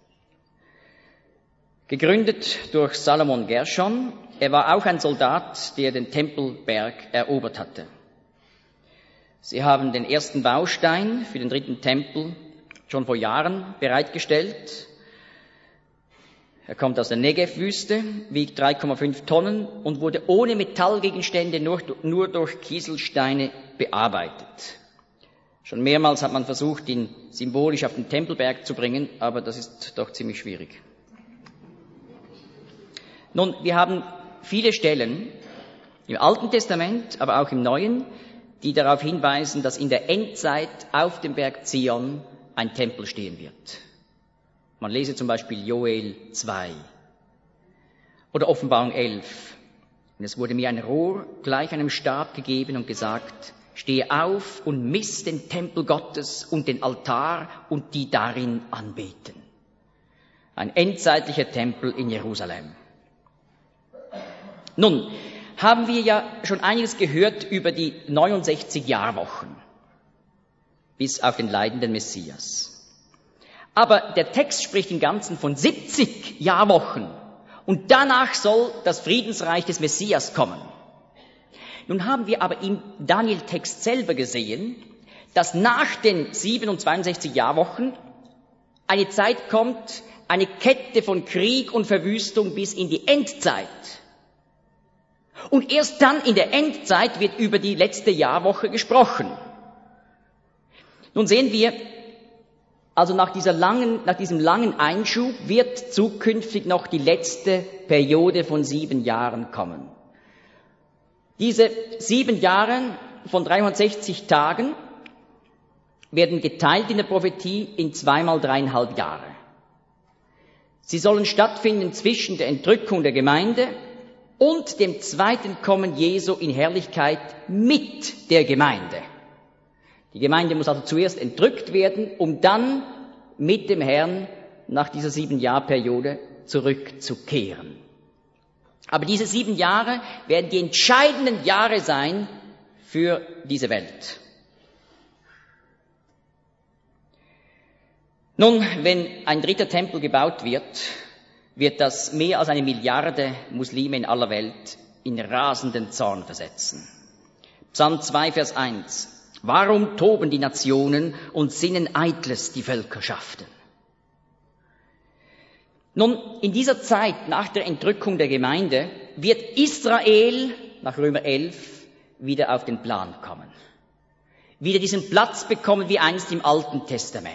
gegründet durch Salomon Gershon. Er war auch ein Soldat, der den Tempelberg erobert hatte. Sie haben den ersten Baustein für den 3. Tempel schon vor Jahren bereitgestellt. Er kommt aus der Negev-Wüste, wiegt 3,5 Tonnen und wurde ohne Metallgegenstände nur durch Kieselsteine bearbeitet. Schon mehrmals hat man versucht, ihn symbolisch auf den Tempelberg zu bringen, aber das ist doch ziemlich schwierig. Nun, wir haben viele Stellen im Alten Testament, aber auch im Neuen, die darauf hinweisen, dass in der Endzeit auf dem Berg Zion ein Tempel stehen wird. Man lese zum Beispiel Joel 2 oder Offenbarung 11. Und es wurde mir ein Rohr gleich einem Stab gegeben und gesagt, stehe auf und miss den Tempel Gottes und den Altar und die darin anbeten. Ein endzeitlicher Tempel in Jerusalem. Nun, haben wir ja schon einiges gehört über die 69 Jahrwochen bis auf den leidenden Messias. Aber der Text spricht im Ganzen von 70 Jahrwochen und danach soll das Friedensreich des Messias kommen. Nun haben wir aber im Daniel-Text selber gesehen, dass nach den 67 Jahrwochen eine Zeit kommt, eine Kette von Krieg und Verwüstung bis in die Endzeit. Und erst dann in der Endzeit wird über die letzte Jahrwoche gesprochen. Nun sehen wir, also nach diesem langen Einschub wird zukünftig noch die letzte Periode von 7 Jahren kommen. Diese 7 Jahre von 360 Tagen werden geteilt in der Prophetie in 2 mal 3,5 Jahre. Sie sollen stattfinden zwischen der Entrückung der Gemeinde und dem zweiten Kommen Jesu in Herrlichkeit mit der Gemeinde. Die Gemeinde muss also zuerst entrückt werden, um dann mit dem Herrn nach dieser 7-Jahr-Periode zurückzukehren. Aber diese 7 Jahre werden die entscheidenden Jahre sein für diese Welt. Nun, wenn ein 3. Tempel gebaut wird, wird das mehr als 1 Milliarde Muslime in aller Welt in rasenden Zorn versetzen. Psalm 2, Vers 1. Warum toben die Nationen und sinnen eitles die Völkerschaften? Nun, in dieser Zeit nach der Entrückung der Gemeinde wird Israel nach Römer 11 wieder auf den Plan kommen. Wieder diesen Platz bekommen wie einst im Alten Testament.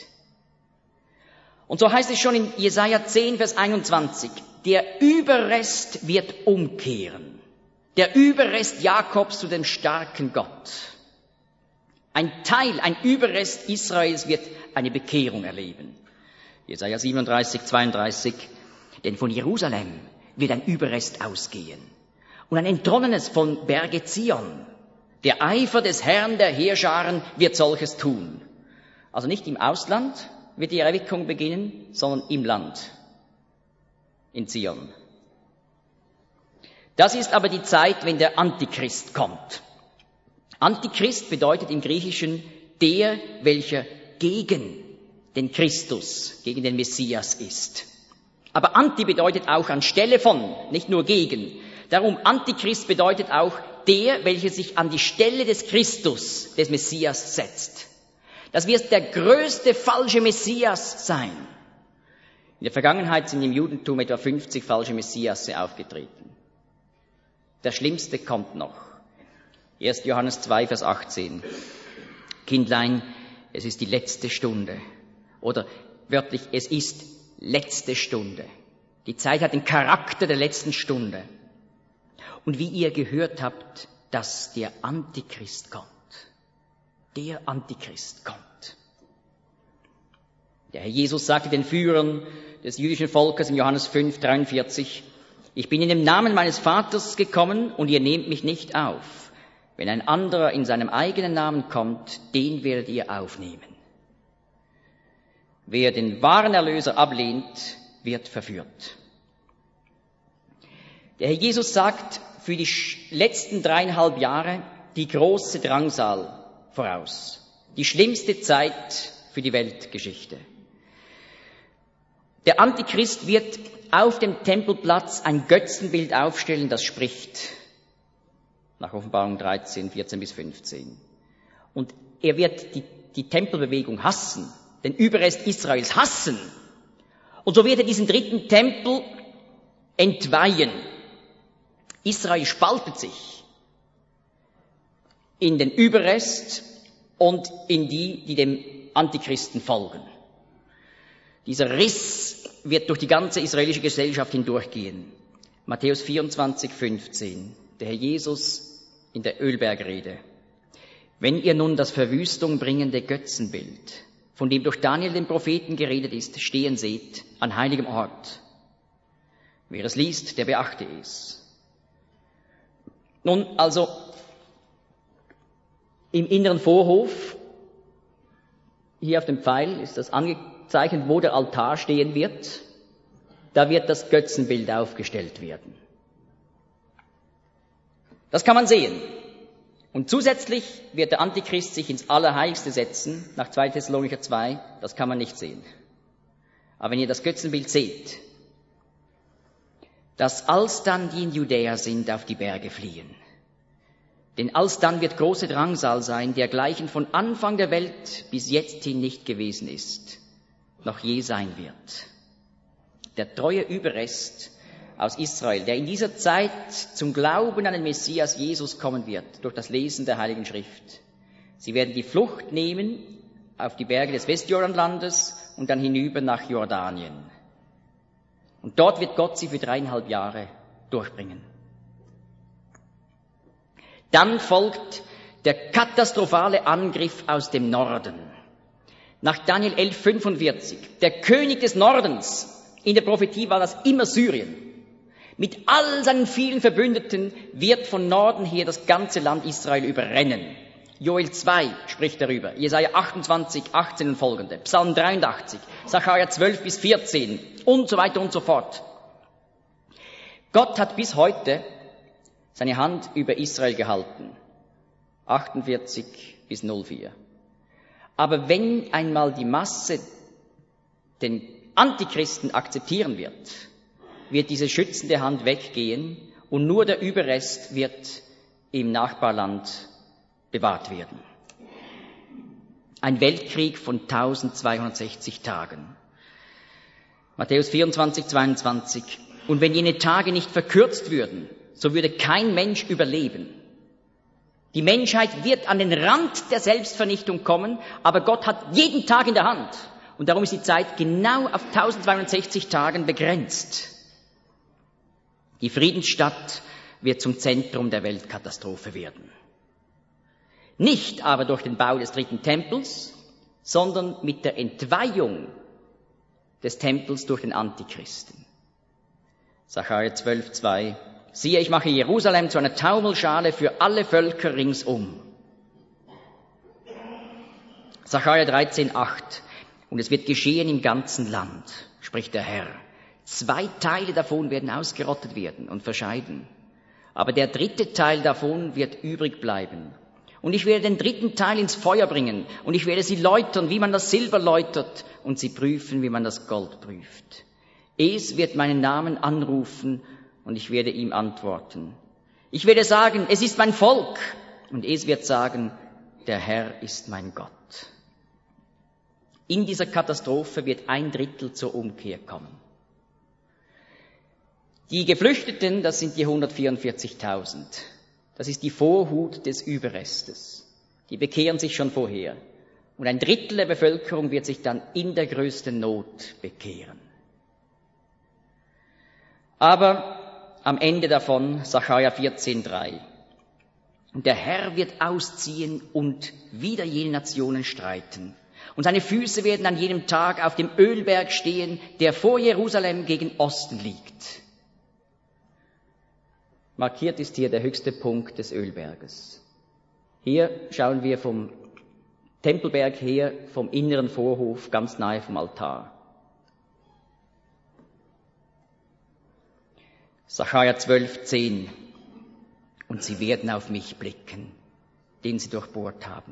Und so heißt es schon in Jesaja 10, Vers 21, der Überrest wird umkehren. Der Überrest Jakobs zu dem starken Gott. Ein Überrest Israels wird eine Bekehrung erleben. Jesaja 37, 32, denn von Jerusalem wird ein Überrest ausgehen und ein Entronnenes von Berge Zion. Der Eifer des Herrn der Heerscharen wird solches tun. Also nicht im Ausland wird die Erweckung beginnen, sondern im Land, in Zion. Das ist aber die Zeit, wenn der Antichrist kommt. Antichrist bedeutet im Griechischen der, welcher gegen den Christus, gegen den Messias ist. Aber Anti bedeutet auch anstelle von, nicht nur gegen. Darum Antichrist bedeutet auch der, welcher sich an die Stelle des Christus, des Messias setzt. Das wird der größte falsche Messias sein. In der Vergangenheit sind im Judentum etwa 50 falsche Messiasse aufgetreten. Der schlimmste kommt noch. 1. Johannes 2, Vers 18. Kindlein, es ist die letzte Stunde. Oder wörtlich, es ist letzte Stunde. Die Zeit hat den Charakter der letzten Stunde. Und wie ihr gehört habt, dass der Antichrist kommt. Der Antichrist kommt. Der Herr Jesus sagte den Führern des jüdischen Volkes in Johannes 5, 43, ich bin in dem Namen meines Vaters gekommen und ihr nehmt mich nicht auf. Wenn ein anderer in seinem eigenen Namen kommt, den werdet ihr aufnehmen. Wer den wahren Erlöser ablehnt, wird verführt. Der Herr Jesus sagt für die letzten 3,5 Jahre die große Drangsal voraus. Die schlimmste Zeit für die Weltgeschichte. Der Antichrist wird auf dem Tempelplatz ein Götzenbild aufstellen, das spricht. Nach Offenbarung 13, 14 bis 15. Und er wird die Tempelbewegung hassen, den Überrest Israels hassen. Und so wird er diesen 3. Tempel entweihen. Israel spaltet sich in den Überrest und in die dem Antichristen folgen. Dieser Riss wird durch die ganze israelische Gesellschaft hindurchgehen. Matthäus 24, 15. Der Herr Jesus in der Ölbergrede. Wenn ihr nun das Verwüstung bringende Götzenbild, von dem durch Daniel den Propheten geredet ist, stehen seht, an heiligem Ort. Wer es liest, der beachte es. Nun, also, Im inneren Vorhof, hier auf dem Pfeil ist das angezeichnet, wo der Altar stehen wird. Da wird das Götzenbild aufgestellt werden. Das kann man sehen. Und zusätzlich wird der Antichrist sich ins Allerheiligste setzen, nach 2. Thessalonicher 2, das kann man nicht sehen. Aber wenn ihr das Götzenbild seht, dass alsdann die in Judäa sind, auf die Berge fliehen. Denn alsdann wird große Drangsal sein, dergleichen von Anfang der Welt bis jetzt hin nicht gewesen ist, noch je sein wird. Der treue Überrest aus Israel, der in dieser Zeit zum Glauben an den Messias Jesus kommen wird, durch das Lesen der Heiligen Schrift. Sie werden die Flucht nehmen auf die Berge des Westjordanlandes und dann hinüber nach Jordanien. Und dort wird Gott sie für 3,5 Jahre durchbringen. Dann folgt der katastrophale Angriff aus dem Norden. Nach Daniel 11,45. Der König des Nordens, in der Prophetie war das immer Syrien, mit all seinen vielen Verbündeten wird von Norden her das ganze Land Israel überrennen. Joel 2 spricht darüber, Jesaja 28, 18 und folgende, Psalm 83, Sacharja 12 bis 14 und so weiter und so fort. Gott hat bis heute seine Hand über Israel gehalten, 48 bis 04. Aber wenn einmal die Masse den Antichristen akzeptieren wird diese schützende Hand weggehen und nur der Überrest wird im Nachbarland bewahrt werden. Ein Weltkrieg von 1260 Tagen. Matthäus 24, 22. Und wenn jene Tage nicht verkürzt würden, so würde kein Mensch überleben. Die Menschheit wird an den Rand der Selbstvernichtung kommen, aber Gott hat jeden Tag in der Hand. Und darum ist die Zeit genau auf 1260 Tagen begrenzt. Die Friedensstadt wird zum Zentrum der Weltkatastrophe werden. Nicht aber durch den Bau des 3. Tempels, sondern mit der Entweihung des Tempels durch den Antichristen. Sacharja 12, 2. Siehe, ich mache Jerusalem zu einer Taumelschale für alle Völker ringsum. Sacharja 13, 8. Und es wird geschehen im ganzen Land, spricht der Herr. 2 Teile davon werden ausgerottet werden und verscheiden. Aber der 3. Teil davon wird übrig bleiben. Und ich werde den 3. Teil ins Feuer bringen. Und ich werde sie läutern, wie man das Silber läutert. Und sie prüfen, wie man das Gold prüft. Es wird meinen Namen anrufen und ich werde ihm antworten. Ich werde sagen, es ist mein Volk. Und es wird sagen, der Herr ist mein Gott. In dieser Katastrophe wird 1/3 zur Umkehr kommen. Die Geflüchteten, das sind die 144.000. Das ist die Vorhut des Überrestes. Die bekehren sich schon vorher. Und 1/3 der Bevölkerung wird sich dann in der größten Not bekehren. Aber am Ende davon, Sacharja 14,3. Und der Herr wird ausziehen und wider jene Nationen streiten. Und seine Füße werden an jenem Tag auf dem Ölberg stehen, der vor Jerusalem gegen Osten liegt. Markiert ist hier der höchste Punkt des Ölberges. Hier schauen wir vom Tempelberg her, vom inneren Vorhof, ganz nahe vom Altar. Sacharja 12,10. Und sie werden auf mich blicken, den sie durchbohrt haben.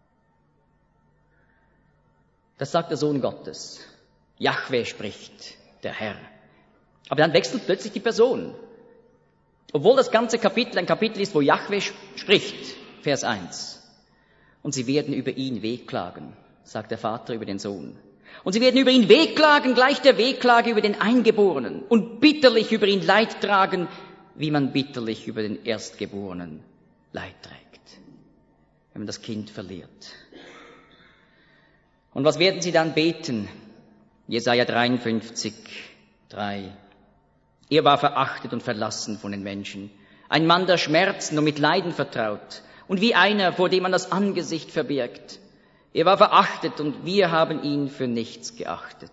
Das sagt der Sohn Gottes. Jahwe spricht, der Herr. Aber dann wechselt plötzlich die Person. Obwohl das ganze Kapitel ein Kapitel ist, wo Jahwe spricht, Vers 1. Und sie werden über ihn wehklagen, sagt der Vater über den Sohn. Und sie werden über ihn wehklagen, gleich der Wehklage über den Eingeborenen. Und bitterlich über ihn Leid tragen, wie man bitterlich über den Erstgeborenen Leid trägt, wenn man das Kind verliert. Und was werden sie dann beten? Jesaja 53, 3. Er war verachtet und verlassen von den Menschen, ein Mann der Schmerzen und mit Leiden vertraut und wie einer, vor dem man das Angesicht verbirgt. Er war verachtet und wir haben ihn für nichts geachtet.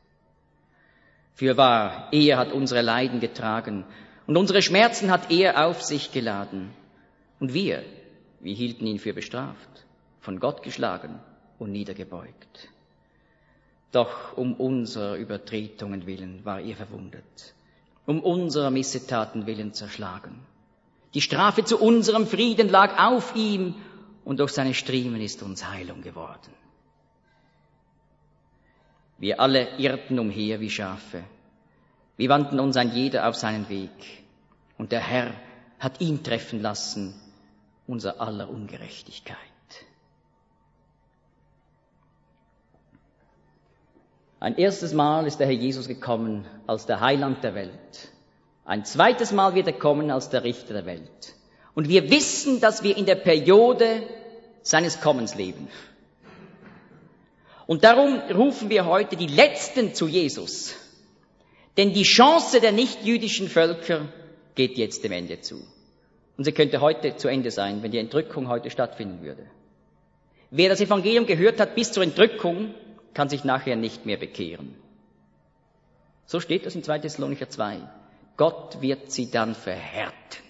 Fürwahr, er hat unsere Leiden getragen und unsere Schmerzen hat er auf sich geladen. Und wir Wir hielten ihn für bestraft, von Gott geschlagen und niedergebeugt. Doch um unserer Übertretungen willen war er verwundet, um unserer Missetaten willen zerschlagen. Die Strafe zu unserem Frieden lag auf ihm, und durch seine Striemen ist uns Heilung geworden. Wir alle irrten umher wie Schafe. Wir wandten uns ein jeder auf seinen Weg. Und der Herr hat ihn treffen lassen, unser aller Ungerechtigkeit. Ein erstes Mal ist der Herr Jesus gekommen als der Heiland der Welt. Ein zweites Mal wird er kommen als der Richter der Welt. Und wir wissen, dass wir in der Periode seines Kommens leben. Und darum rufen wir heute die Letzten zu Jesus. Denn die Chance der nichtjüdischen Völker geht jetzt dem Ende zu. Und sie könnte heute zu Ende sein, wenn die Entrückung heute stattfinden würde. Wer das Evangelium gehört hat bis zur Entrückung, kann sich nachher nicht mehr bekehren. So steht das in 2. Thessalonicher 2. Gott wird sie dann verhärten.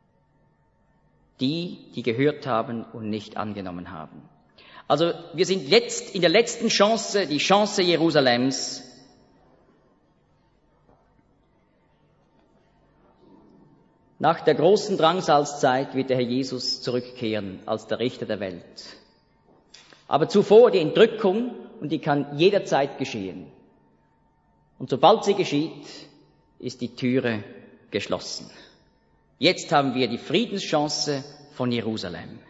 Die gehört haben und nicht angenommen haben. Also wir sind jetzt in der letzten Chance, die Chance Jerusalems. Nach der großen Drangsalzzeit wird der Herr Jesus zurückkehren als der Richter der Welt. Aber zuvor die Entrückung, und die kann jederzeit geschehen. Und sobald sie geschieht, ist die Türe geschlossen. Jetzt haben wir die Friedenschance von Jerusalem.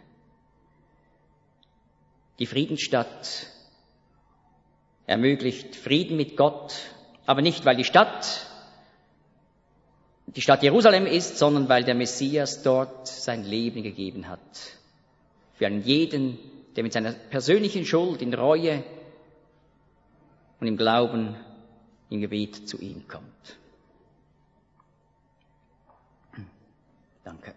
Die Friedensstadt ermöglicht Frieden mit Gott, aber nicht, weil die Stadt Jerusalem ist, sondern weil der Messias dort sein Leben gegeben hat. Für einen jeden, der mit seiner persönlichen Schuld in Reue und im Glauben, im Gebet zu ihm kommt. Danke.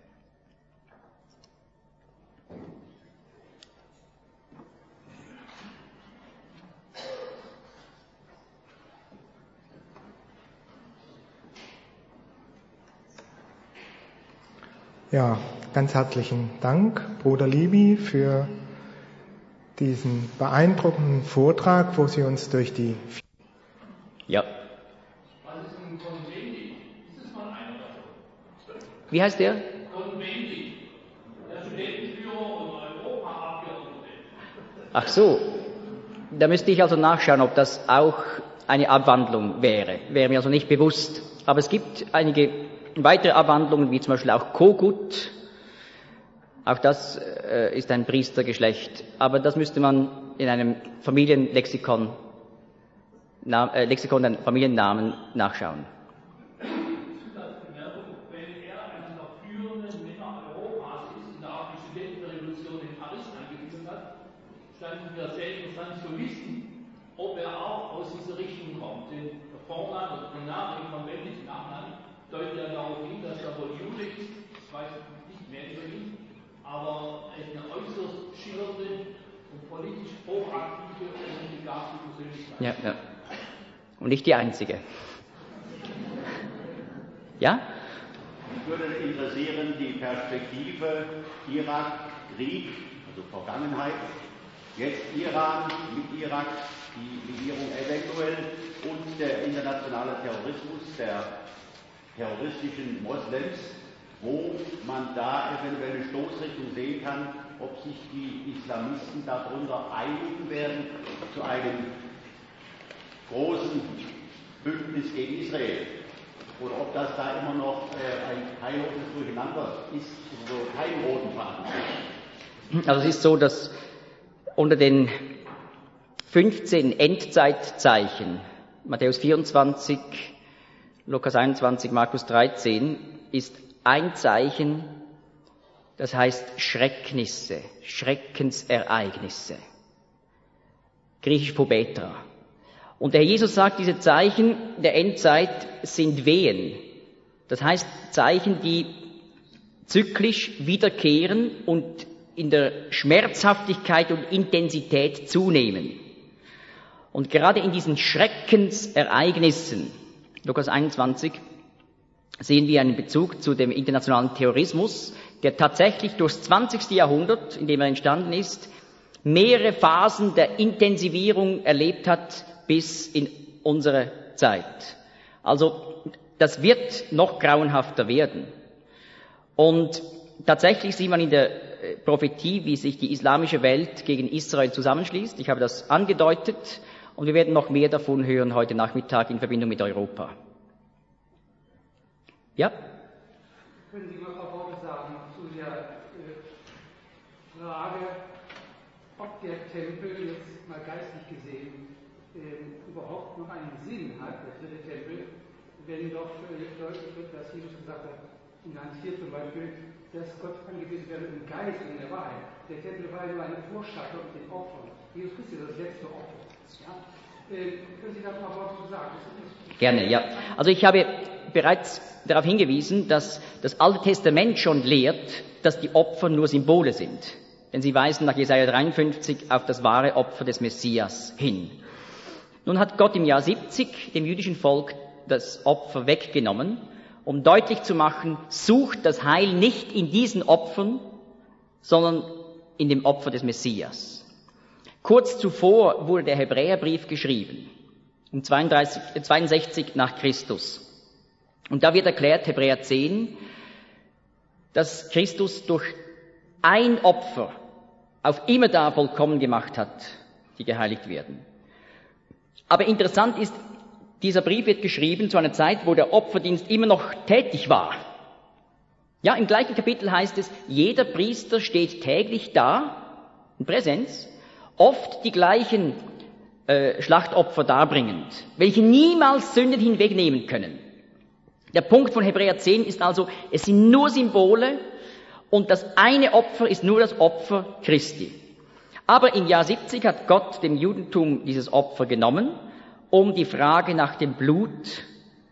Ja, ganz herzlichen Dank, Bruder Libi, für diesen beeindruckenden Vortrag, wo Sie uns durch die... Ja. Wie heißt der? Convendi, der Studentenführer und Europaabgeordnete. Ach so, da müsste ich also nachschauen, ob das auch eine Abwandlung wäre. Wäre mir also nicht bewusst. Aber es gibt einige weitere Abwandlungen, wie zum Beispiel auch Kogut. Auch das ist ein Priestergeschlecht. Aber das müsste man in einem Familienlexikon, Lexikon der Familiennamen nachschauen. Standen wir sehr interessant zu wissen, ob er auch aus dieser Richtung kommt. Denn der Vorname oder der Name, vom männlichen Nachnamen, deutet ja darauf hin, dass er wohl Jude ist. Ich weiß nicht mehr über ihn, aber eine äußerst schillernde und politisch hochaktive und begabte Persönlichkeit. Ja. Und nicht die einzige. Ja? Mich würde interessieren die Perspektive Irak, Krieg, also Vergangenheit, jetzt Iran, mit Irak, die Regierung eventuell und der internationale Terrorismus der terroristischen Moslems, wo man da eventuell eine Stoßrichtung sehen kann, ob sich die Islamisten darunter einigen werden zu einem großen Bündnis gegen Israel. Oder ob das da immer noch ein heilloses Durcheinander ist, wo kein roten Faden ist. Also es ist so, dass unter den 15 Endzeitzeichen, Matthäus 24, Lukas 21, Markus 13, ist ein Zeichen, das heißt Schrecknisse, Schreckensereignisse. Griechisch Pobetra. Und der Herr Jesus sagt, diese Zeichen der Endzeit sind Wehen. Das heißt Zeichen, die zyklisch wiederkehren und in der Schmerzhaftigkeit und Intensität zunehmen. Und gerade in diesen Schreckensereignissen, Lukas 21, sehen wir einen Bezug zu dem internationalen Terrorismus, der tatsächlich durchs 20. Jahrhundert, in dem er entstanden ist, mehrere Phasen der Intensivierung erlebt hat bis in unsere Zeit. Also das wird noch grauenhafter werden. Und tatsächlich sieht man in der Prophetie, wie sich die islamische Welt gegen Israel zusammenschließt. Ich habe das angedeutet und wir werden noch mehr davon hören heute Nachmittag in Verbindung mit Europa. Ja? Können Sie mal ein paar Worte sagen zu der Frage, ob der Tempel jetzt mal geistlich gesehen überhaupt noch einen Sinn hat, der dritte Tempel, wenn doch deutlich wird, dass Jesus gesagt hat, in Johannes 4 zum Beispiel, dass Gott angebetet werde im Geist und in der Wahrheit. Der Tempel war ja nur eine Vorstattung mit den Opfern. Jesus Christus ist das letzte Opfer. Ja? Können Sie da ein paar Worte zu sagen? Gerne, ja. Also ich habe bereits darauf hingewiesen, dass das Alte Testament schon lehrt, dass die Opfer nur Symbole sind. Denn sie weisen nach Jesaja 53 auf das wahre Opfer des Messias hin. Nun hat Gott im Jahr 70 dem jüdischen Volk das Opfer weggenommen, um deutlich zu machen, sucht das Heil nicht in diesen Opfern, sondern in dem Opfer des Messias. Kurz zuvor wurde der Hebräerbrief geschrieben, um 62 nach Christus. Und da wird erklärt, Hebräer 10, dass Christus durch ein Opfer auf immer da vollkommen gemacht hat, die geheiligt werden. Aber interessant ist, dieser Brief wird geschrieben zu einer Zeit, wo der Opferdienst immer noch tätig war. Ja, im gleichen Kapitel heißt es, jeder Priester steht täglich da, in Präsenz, oft die gleichen Schlachtopfer darbringend, welche niemals Sünden hinwegnehmen können. Der Punkt von Hebräer 10 ist also, es sind nur Symbole und das eine Opfer ist nur das Opfer Christi. Aber im Jahr 70 hat Gott dem Judentum dieses Opfer genommen, um die Frage nach dem Blut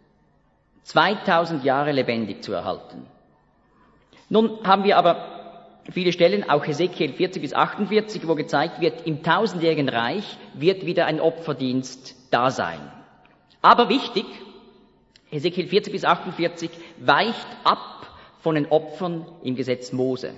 2000 Jahre lebendig zu erhalten. Nun haben wir aber viele Stellen, auch Hesekiel 40 bis 48, wo gezeigt wird, im tausendjährigen Reich wird wieder ein Opferdienst da sein. Aber wichtig, Hesekiel 40 bis 48 weicht ab von den Opfern im Gesetz Mose.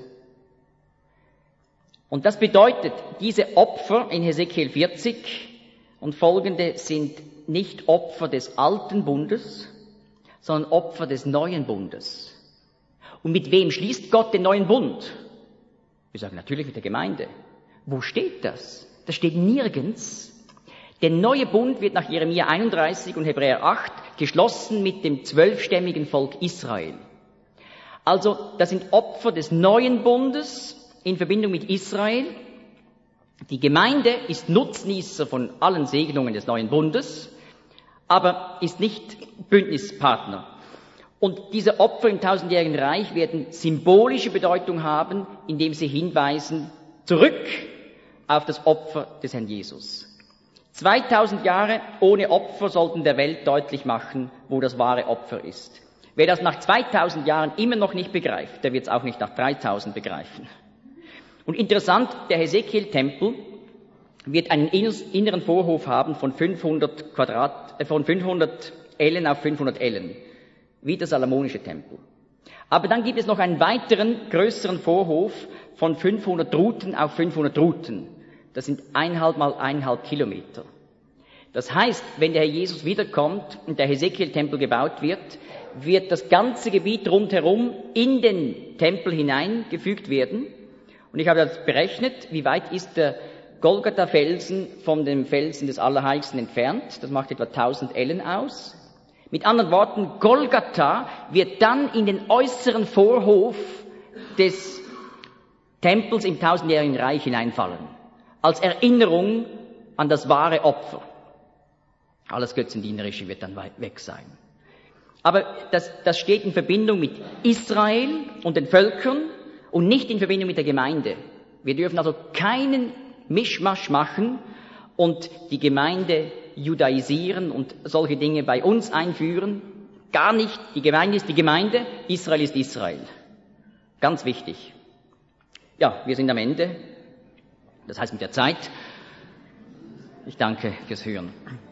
Und das bedeutet, diese Opfer in Hesekiel 40 und folgende sind nicht Opfer des alten Bundes, sondern Opfer des neuen Bundes. Und mit wem schließt Gott den neuen Bund? Wir sagen natürlich mit der Gemeinde. Wo steht das? Das steht nirgends. Der neue Bund wird nach Jeremia 31 und Hebräer 8 geschlossen mit dem 12-stämmigen Volk Israel. Also, das sind Opfer des neuen Bundes in Verbindung mit Israel. Die Gemeinde ist Nutznießer von allen Segnungen des neuen Bundes, aber ist nicht Bündnispartner. Und diese Opfer im tausendjährigen Reich werden symbolische Bedeutung haben, indem sie hinweisen zurück auf das Opfer des Herrn Jesus. 2000 Jahre ohne Opfer sollten der Welt deutlich machen, wo das wahre Opfer ist. Wer das nach 2000 Jahren immer noch nicht begreift, der wird es auch nicht nach 3000 begreifen. Und interessant, der Hesekiel-Tempel wird einen inneren Vorhof haben von 500 Ellen auf 500 Ellen, wie der salomonische Tempel. Aber dann gibt es noch einen weiteren, größeren Vorhof von 500 Ruten auf 500 Ruten. Das sind 1,5 mal 1,5 Kilometer. Das heißt, wenn der Herr Jesus wiederkommt und der Hesekiel-Tempel gebaut wird, wird das ganze Gebiet rundherum in den Tempel hineingefügt werden. Und ich habe das berechnet, wie weit ist der Golgatha-Felsen von dem Felsen des Allerheiligsten entfernt. Das macht etwa 1000 Ellen aus. Mit anderen Worten, Golgatha wird dann in den äußeren Vorhof des Tempels im tausendjährigen Reich hineinfallen. Als Erinnerung an das wahre Opfer. Alles Götzendienerische wird dann weit weg sein. Aber das steht in Verbindung mit Israel und den Völkern und nicht in Verbindung mit der Gemeinde. Wir dürfen also keinen Mischmasch machen und die Gemeinde judaisieren und solche Dinge bei uns einführen. Gar nicht. Die Gemeinde ist die Gemeinde, Israel ist Israel. Ganz wichtig. Ja, wir sind am Ende. Das heißt mit der Zeit. Ich danke fürs Hören.